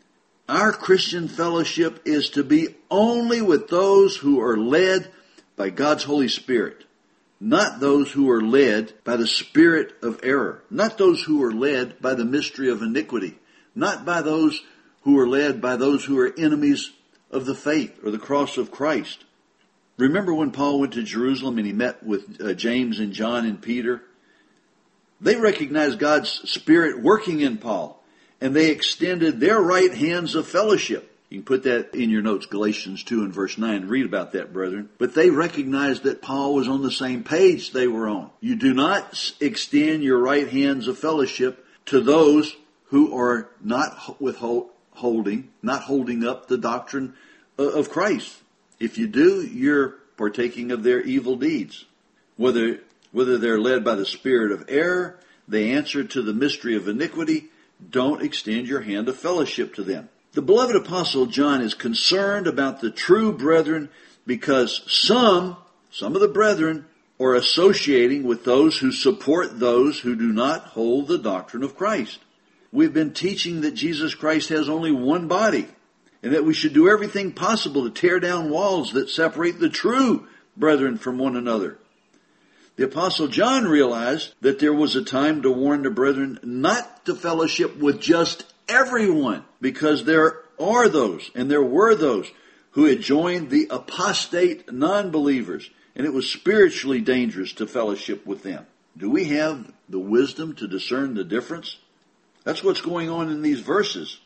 Our Christian fellowship is to be only with those who are led by God's Holy Spirit, not those who are led by the spirit of error, not those who are led by the mystery of iniquity, not by those who are led by those who are enemies of the faith or the cross of Christ. Remember when Paul went to Jerusalem and he met with uh, James and John and Peter? They recognized God's Spirit working in Paul, and they extended their right hands of fellowship. You can put that in your notes, Galatians two and verse nine. Read about that, brethren. But they recognized that Paul was on the same page they were on. You do not extend your right hands of fellowship to those who are not withholding, not holding up the doctrine of Christ. If you do, you're partaking of their evil deeds. Whether, whether they're led by the spirit of error, they answer to the mystery of iniquity, don't extend your hand of fellowship to them. The beloved Apostle John is concerned about the true brethren because some, some of the brethren are associating with those who support those who do not hold the doctrine of Christ. We've been teaching that Jesus Christ has only one body and that we should do everything possible to tear down walls that separate the true brethren from one another. The Apostle John realized that there was a time to warn the brethren not to fellowship with just everyone, because there are those, and there were those, who had joined the apostate non-believers, and it was spiritually dangerous to fellowship with them. Do we have the wisdom to discern the difference? That's what's going on in these verses.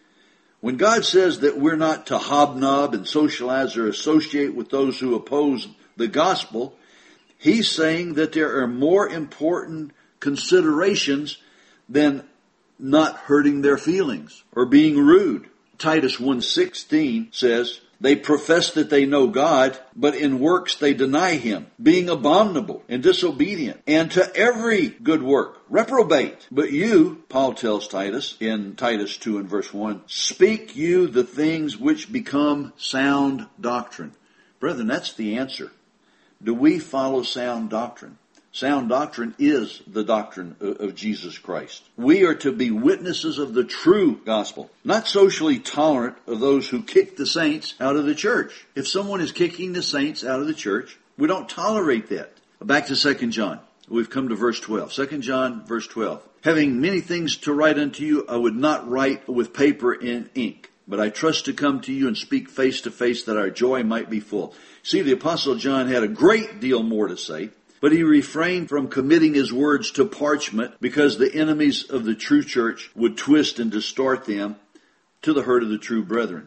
When God says that we're not to hobnob and socialize or associate with those who oppose the gospel, He's saying that there are more important considerations than not hurting their feelings or being rude. Titus one sixteen says, they profess that they know God, but in works they deny Him, being abominable and disobedient, and to every good work reprobate. But you, Paul tells Titus in Titus two and verse one, speak you the things which become sound doctrine. Brethren, that's the answer. Do we follow sound doctrine? Sound doctrine is the doctrine of Jesus Christ. We are to be witnesses of the true gospel, not socially tolerant of those who kick the saints out of the church. If someone is kicking the saints out of the church, we don't tolerate that. Back to Second John. We've come to verse twelve. Second John, verse twelve. Having many things to write unto you, I would not write with paper and ink, but I trust to come to you and speak face to face, that our joy might be full. See, the Apostle John had a great deal more to say, but he refrained from committing his words to parchment because the enemies of the true church would twist and distort them to the hurt of the true brethren.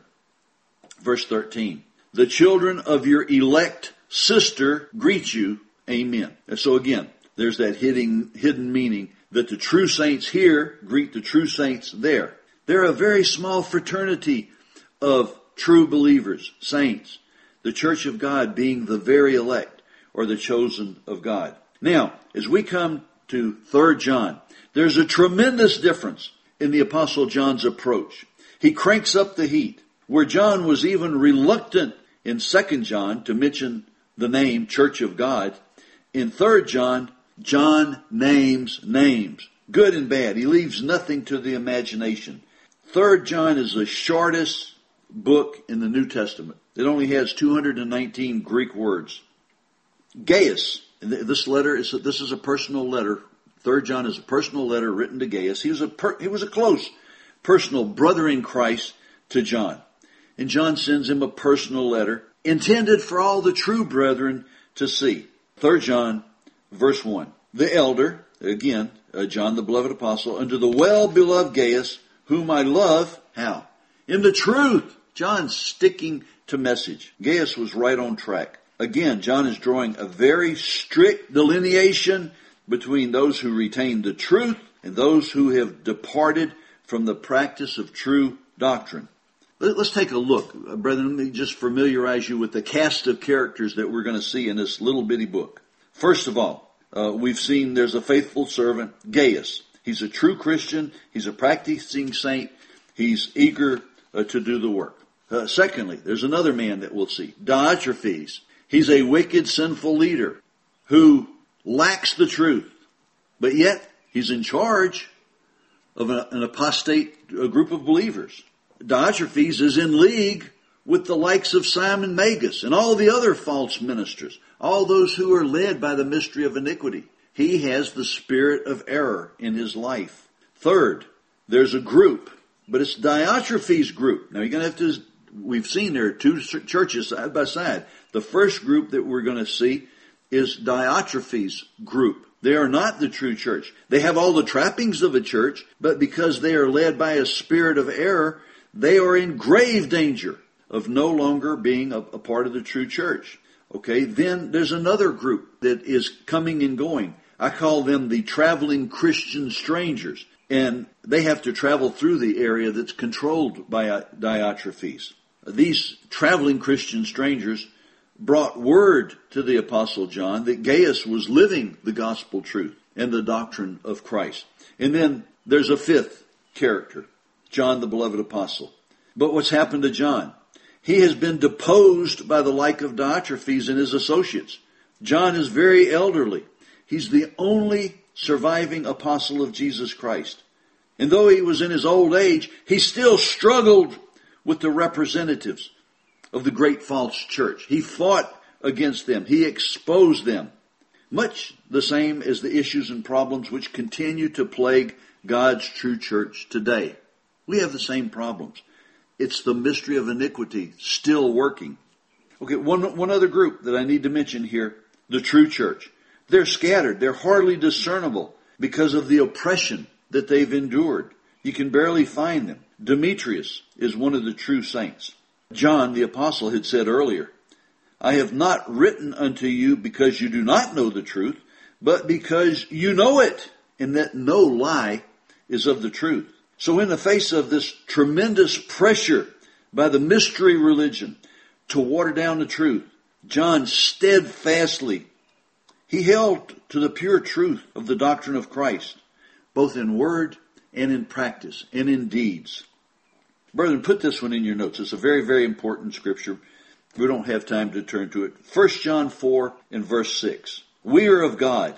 Verse thirteen. The children of your elect sister greet you. Amen. And so again, there's that hidden, hidden meaning that the true saints here greet the true saints there. They're a very small fraternity of true believers, saints. The church of God being the very elect, or the chosen of God. Now, as we come to Third John, there's a tremendous difference in the Apostle John's approach. He cranks up the heat. Where John was even reluctant in Second John to mention the name Church of God, in Third John, John names names, good and bad. He leaves nothing to the imagination. Third John is the shortest book in the New Testament. It only has two hundred nineteen Greek words. Gaius, this letter is a, this is a personal letter. Third John is a personal letter written to Gaius. He was a per, he was a close personal brother in Christ to John, and John sends him a personal letter intended for all the true brethren to see. Third John, verse one. The elder, again, uh, John the beloved apostle, unto the well-beloved Gaius, whom I love, how? In the truth. John's sticking to message. Gaius was right on track. Again, John is drawing a very strict delineation between those who retain the truth and those who have departed from the practice of true doctrine. Let's take a look, brethren. Let me just familiarize you with the cast of characters that we're going to see in this little bitty book. First of all, uh, we've seen there's a faithful servant, Gaius. He's a true Christian. He's a practicing saint. He's eager uh, to do the work. Uh, secondly, there's another man that we'll see, Diotrephes. He's a wicked, sinful leader who lacks the truth, but yet he's in charge of a, an apostate a group of believers. Diotrephes is in league with the likes of Simon Magus and all the other false ministers, all those who are led by the mystery of iniquity. He has the spirit of error in his life. Third, there's a group, but it's Diotrephes' group. Now you're going to have to, we've seen there are two churches side by side. The first group that we're going to see is Diotrephes' group. They are not the true church. They have all the trappings of a church, but because they are led by a spirit of error, they are in grave danger of no longer being a, a part of the true church. Okay, then there's another group that is coming and going. I call them the traveling Christian strangers. And they have to travel through the area that's controlled by Diotrephes. These traveling Christian strangers brought word to the Apostle John that Gaius was living the gospel truth and the doctrine of Christ. And then there's a fifth character, John the beloved apostle. But what's happened to John? He has been deposed by the like of Diotrephes and his associates. John is very elderly. He's the only surviving apostle of Jesus Christ. And though he was in his old age, he still struggled with the representatives of the great false church. He fought against them. He exposed them. Much the same as the issues and problems which continue to plague God's true church today. We have the same problems. It's the mystery of iniquity still working. Okay, one, one other group that I need to mention here, the true church. They're scattered. They're hardly discernible because of the oppression that they've endured. You can barely find them. Demetrius is one of the true saints. John the apostle had said earlier, I have not written unto you because you do not know the truth, but because you know it, and that no lie is of the truth. So in the face of this tremendous pressure by the mystery religion to water down the truth, John steadfastly He held to the pure truth of the doctrine of Christ, both in word and in practice and in deeds. Brethren, put this one in your notes. It's a very, very important scripture. We don't have time to turn to it. First John four and verse six. We are of God.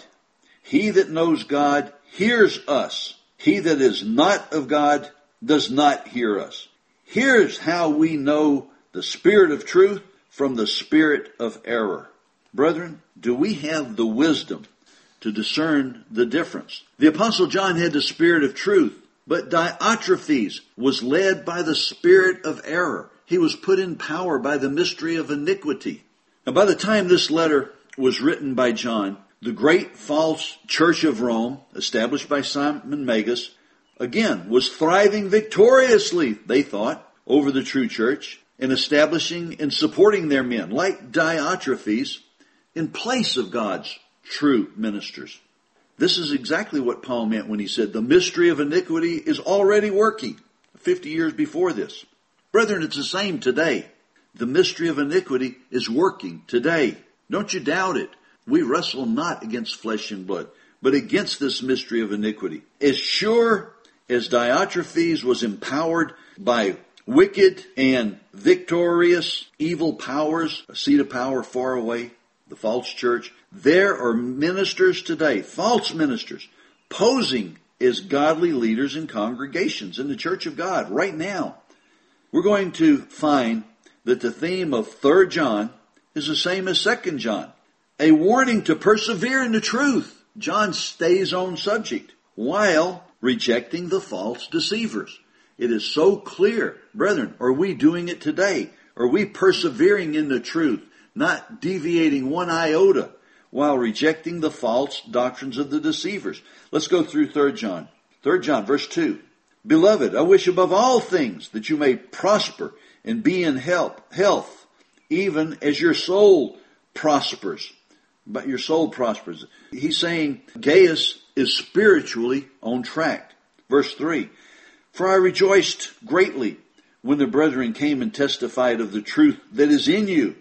He that knows God hears us. He that is not of God does not hear us. Here's how we know the spirit of truth from the spirit of error. Brethren, do we have the wisdom to discern the difference? The Apostle John had the spirit of truth, but Diotrephes was led by the spirit of error. He was put in power by the mystery of iniquity. Now, by the time this letter was written by John, the great false church of Rome, established by Simon Magus, again was thriving victoriously, they thought, over the true church, and establishing and supporting their men, like Diotrephes, in place of God's true ministers. This is exactly what Paul meant when he said the mystery of iniquity is already working, fifty years before this. Brethren, it's the same today. The mystery of iniquity is working today. Don't you doubt it. We wrestle not against flesh and blood, but against this mystery of iniquity. As sure as Diotrephes was empowered by wicked and victorious evil powers, a seat of power far away, the false church, there are ministers today, false ministers, posing as godly leaders in congregations in the church of God right now. We're going to find that the theme of Third John is the same as Second John. A warning to persevere in the truth. John stays on subject while rejecting the false deceivers. It is so clear. Brethren, are we doing it today? Are we persevering in the truth, not deviating one iota while rejecting the false doctrines of the deceivers? Let's go through Third John. Third John, verse two. Beloved, I wish above all things that you may prosper and be in health, health, even as your soul prospers. But your soul prospers. He's saying Gaius is spiritually on track. Verse three. For I rejoiced greatly when the brethren came and testified of the truth that is in you,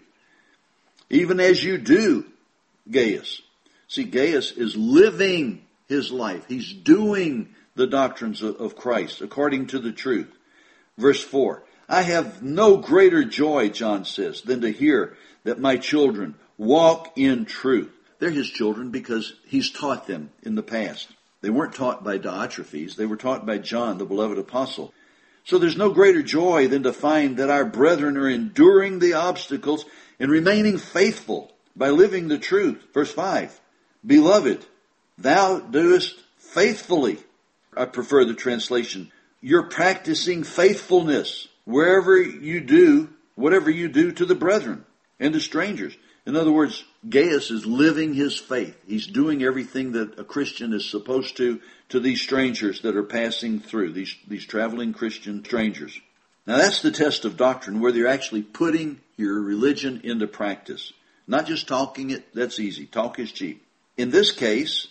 even as you do, Gaius. See, Gaius is living his life. He's doing the doctrines of Christ according to the truth. Verse four. I have no greater joy, John says, than to hear that my children walk in truth. They're his children because he's taught them in the past. They weren't taught by Diotrephes. They were taught by John, the beloved apostle. So there's no greater joy than to find that our brethren are enduring the obstacles and remaining faithful by living the truth. Verse five. Beloved, thou doest faithfully. I prefer the translation. You're practicing faithfulness wherever you do, whatever you do to the brethren and to strangers. In other words, Gaius is living his faith. He's doing everything that a Christian is supposed to to these strangers that are passing through, these, these traveling Christian strangers. Now that's the test of doctrine, whether you're actually putting your religion into practice. Not just talking it, that's easy. Talk is cheap. In this case,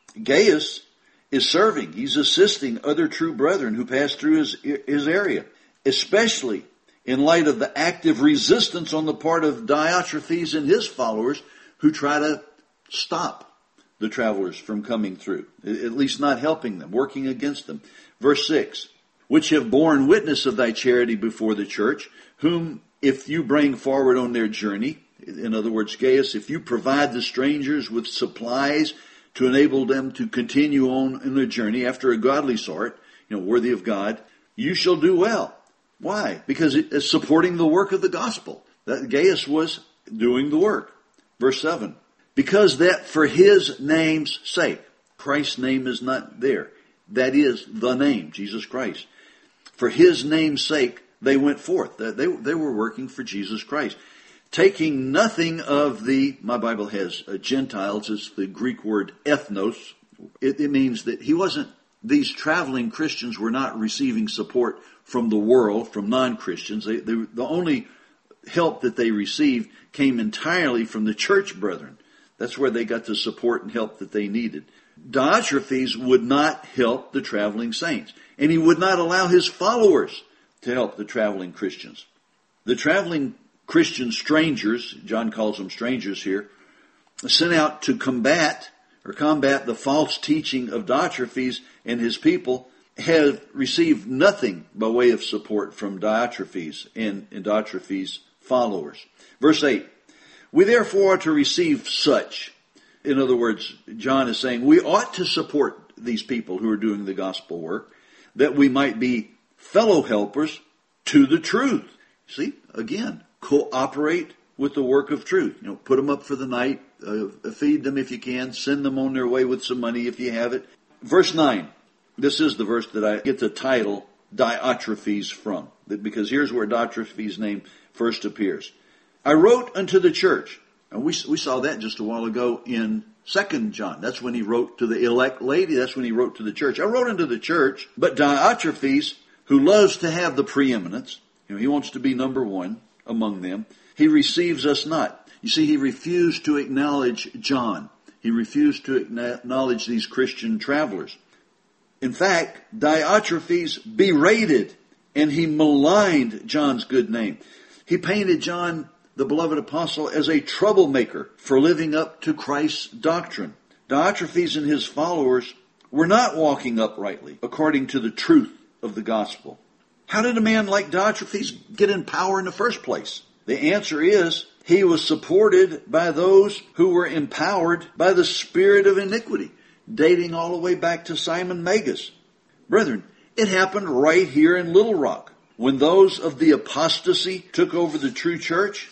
Gaius is serving. He's assisting other true brethren who pass through his, his area, especially in light of the active resistance on the part of Diotrephes and his followers who try to stop the travelers from coming through, at least not helping them, working against them. Verse six, which have borne witness of thy charity before the church, whom if you bring forward on their journey, in other words, Gaius, if you provide the strangers with supplies to enable them to continue on in their journey after a godly sort, you know, worthy of God, you shall do well. Why? Because it is supporting the work of the gospel. That Gaius was doing the work. Verse seven, because that for his name's sake, Christ's name is not there. That is the name, Jesus Christ. For his name's sake, they went forth. They, they were working for Jesus Christ. Taking nothing of the, my Bible has uh, Gentiles, it's the Greek word ethnos. It, it means that he wasn't, these traveling Christians were not receiving support from the world, from non-Christians. They, they, the only help that they received came entirely from the church brethren. That's where they got the support and help that they needed. Diotrephes would not help the traveling saints, and he would not allow his followers to help the traveling Christians. The traveling Christian strangers, John calls them strangers here, sent out to combat or combat the false teaching of Diotrephes and his people, have received nothing by way of support from Diotrephes and, and Diotrephes' followers. Verse eight, we therefore are to receive such. In other words, John is saying we ought to support these people who are doing the gospel work, that we might be fellow helpers to the truth. See, again, cooperate with the work of truth. You know, put them up for the night, uh, feed them if you can, send them on their way with some money if you have it. Verse nine, this is the verse that I get the title Diotrephes from, because here's where Diotrephes' name first appears. I wrote unto the church. And we, we saw that just a while ago in Second John. That's when he wrote to the elect lady. That's when he wrote to the church. I wrote unto the church, but Diotrephes, who loves to have the preeminence, you know, he wants to be number one among them, he receives us not. You see, he refused to acknowledge John. He refused to acknowledge these Christian travelers. In fact, Diotrephes berated and he maligned John's good name. He painted John, the beloved apostle, as a troublemaker for living up to Christ's doctrine. Diotrephes and his followers were not walking uprightly according to the truth of the gospel. How did a man like Diotrephes get in power in the first place? The answer is he was supported by those who were empowered by the spirit of iniquity, dating all the way back to Simon Magus. Brethren, it happened right here in Little Rock. When those of the apostasy took over the true church,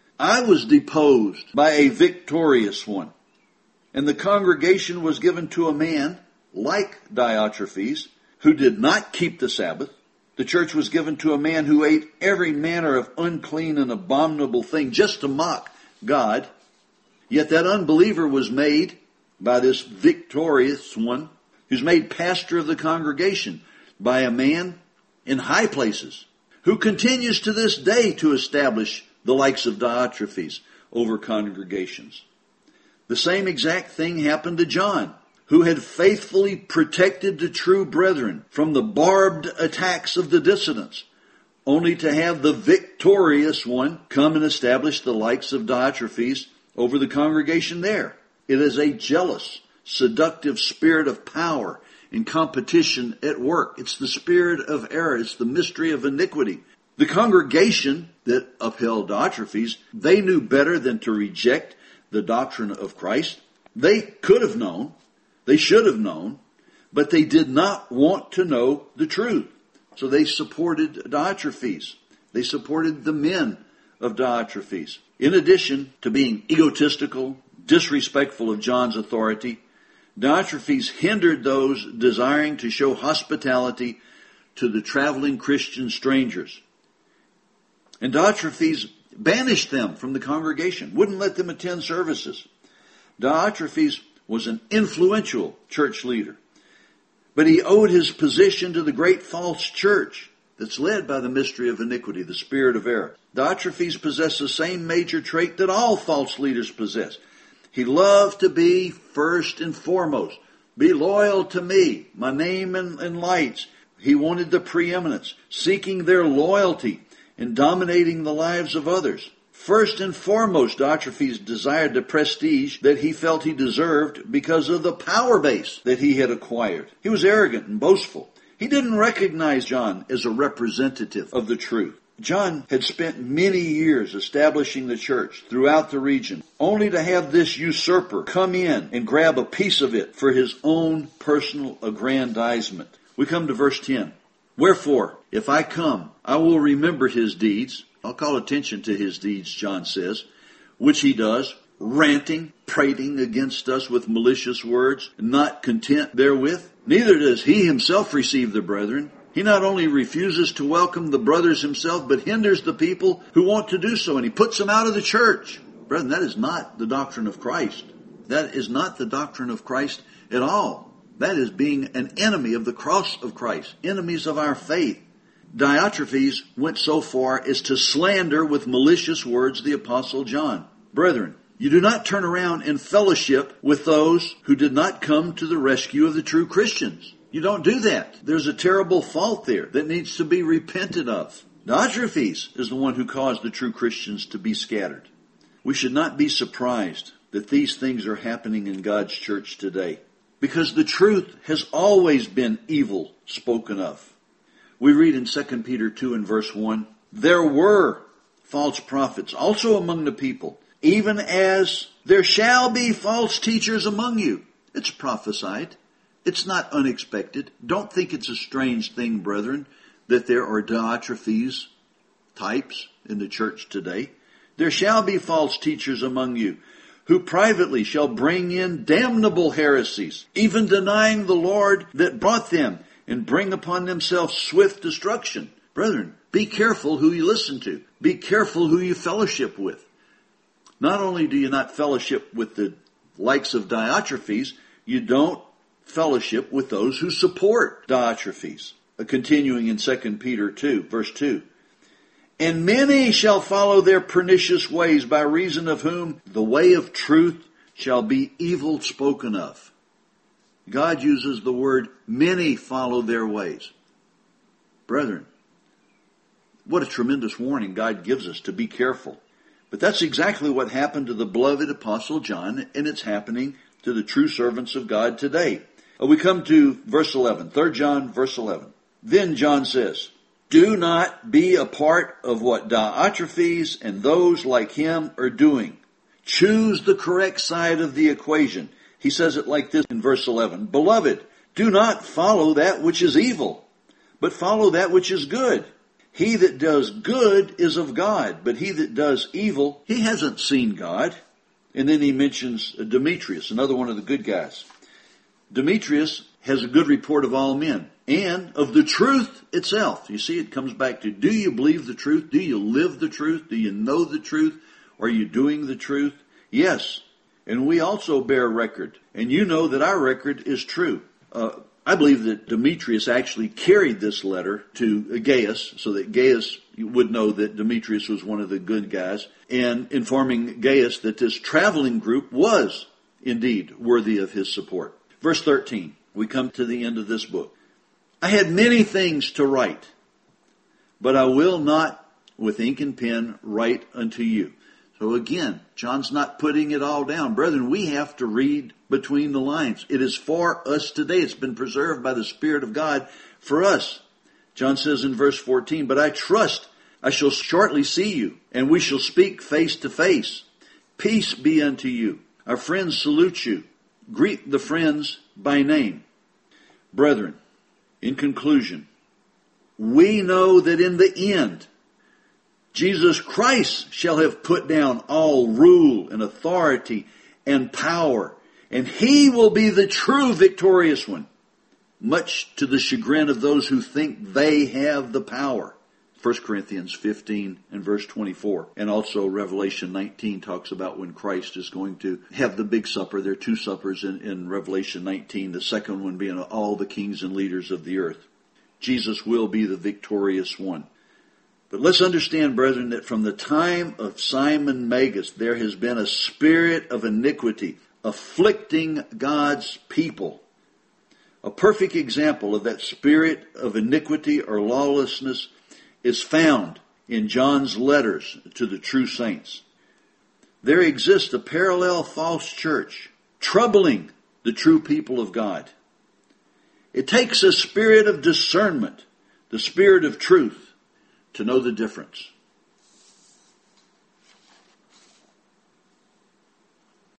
I was deposed by a victorious one. And the congregation was given to a man like Diotrephes, who did not keep the Sabbath. The church was given to a man who ate every manner of unclean and abominable thing just to mock God. Yet that unbeliever was made by this victorious one, who's made pastor of the congregation by a man in high places, who continues to this day to establish the likes of Diotrephes over congregations. The same exact thing happened to John, who had faithfully protected the true brethren from the barbed attacks of the dissidents, only to have the victorious one come and establish the likes of Diotrephes over the congregation there. It is a jealous, seductive spirit of power and competition at work. It's the spirit of error. It's the mystery of iniquity. The congregation that upheld Diotrephes, they knew better than to reject the doctrine of Christ. They could have known, they should have known, but they did not want to know the truth. So they supported Diotrephes. They supported the men of Diotrephes. In addition to being egotistical, disrespectful of John's authority, Diotrephes hindered those desiring to show hospitality to the traveling Christian strangers. And Diotrephes banished them from the congregation, wouldn't let them attend services. Diotrephes was an influential church leader, but he owed his position to the great false church that's led by the mystery of iniquity, the spirit of error. Diotrephes possessed the same major trait that all false leaders possess. He loved to be first and foremost. Be loyal to me, my name and, and lights. He wanted the preeminence, seeking their loyalty and dominating the lives of others. First and foremost, Diotrephes desired the prestige that he felt he deserved because of the power base that he had acquired. He was arrogant and boastful. He didn't recognize John as a representative of the truth. John had spent many years establishing the church throughout the region, only to have this usurper come in and grab a piece of it for his own personal aggrandizement. We come to verse ten. Wherefore, if I come, I will remember his deeds. I'll call attention to his deeds, John says, which he does, ranting, prating against us with malicious words, not content therewith. Neither does he himself receive the brethren. He not only refuses to welcome the brothers himself, but hinders the people who want to do so, and he puts them out of the church. Brethren, that is not the doctrine of Christ. That is not the doctrine of Christ at all. That is being an enemy of the cross of Christ, enemies of our faith. Diotrephes went so far as to slander with malicious words the Apostle John. Brethren, you do not turn around and fellowship with those who did not come to the rescue of the true Christians. You don't do that. There's a terrible fault there that needs to be repented of. Diotrephes is the one who caused the true Christians to be scattered. We should not be surprised that these things are happening in God's church today, because the truth has always been evil spoken of. We read in Second Peter two and verse one, there were false prophets also among the people, even as there shall be false teachers among you. It's prophesied. It's not unexpected. Don't think it's a strange thing, brethren, that there are Diotrephes types in the church today. There shall be false teachers among you, who privately shall bring in damnable heresies, even denying the Lord that brought them, and bring upon themselves swift destruction. Brethren, be careful who you listen to. Be careful who you fellowship with. Not only do you not fellowship with the likes of Diotrephes, you don't fellowship with those who support Diotrephes. Uh, continuing in Second Peter two, verse two. And many shall follow their pernicious ways, by reason of whom the way of truth shall be evil spoken of. God uses the word many follow their ways. Brethren, what a tremendous warning God gives us to be careful. But that's exactly what happened to the beloved Apostle John, and it's happening to the true servants of God today. We come to verse eleven, Third John, verse eleven. Then John says, do not be a part of what Diotrephes and those like him are doing. Choose the correct side of the equation. He says it like this in verse eleven. Beloved, do not follow that which is evil, but follow that which is good. He that does good is of God, but he that does evil, he hasn't seen God. And then he mentions Demetrius, another one of the good guys. Demetrius has a good report of all men and of the truth itself. You see, it comes back to, do you believe the truth? Do you live the truth? Do you know the truth? Are you doing the truth? Yes. And we also bear record. And you know that our record is true. Uh, I believe that Demetrius actually carried this letter to Gaius so that Gaius would know that Demetrius was one of the good guys, and informing Gaius that this traveling group was indeed worthy of his support. Verse thirteen, we come to the end of this book. I had many things to write, but I will not with ink and pen write unto you. So again, John's not putting it all down. Brethren, we have to read between the lines. It is for us today. It's been preserved by the Spirit of God for us. John says in verse fourteen, but I trust I shall shortly see you, and we shall speak face to face. Peace be unto you. Our friends salute you. Greet the friends by name. Brethren, in conclusion, we know that in the end, Jesus Christ shall have put down all rule and authority and power, and he will be the true victorious one, much to the chagrin of those who think they have the power. First Corinthians fifteen and verse twenty-four. And also Revelation nineteen talks about when Christ is going to have the big supper. There are two suppers in, in Revelation nineteen, the second one being all the kings and leaders of the earth. Jesus will be the victorious one. But let's understand, brethren, that from the time of Simon Magus, there has been a spirit of iniquity afflicting God's people. A perfect example of that spirit of iniquity or lawlessness is found in John's letters to the true saints. There exists a parallel false church troubling the true people of God. It takes a spirit of discernment, the spirit of truth, to know the difference.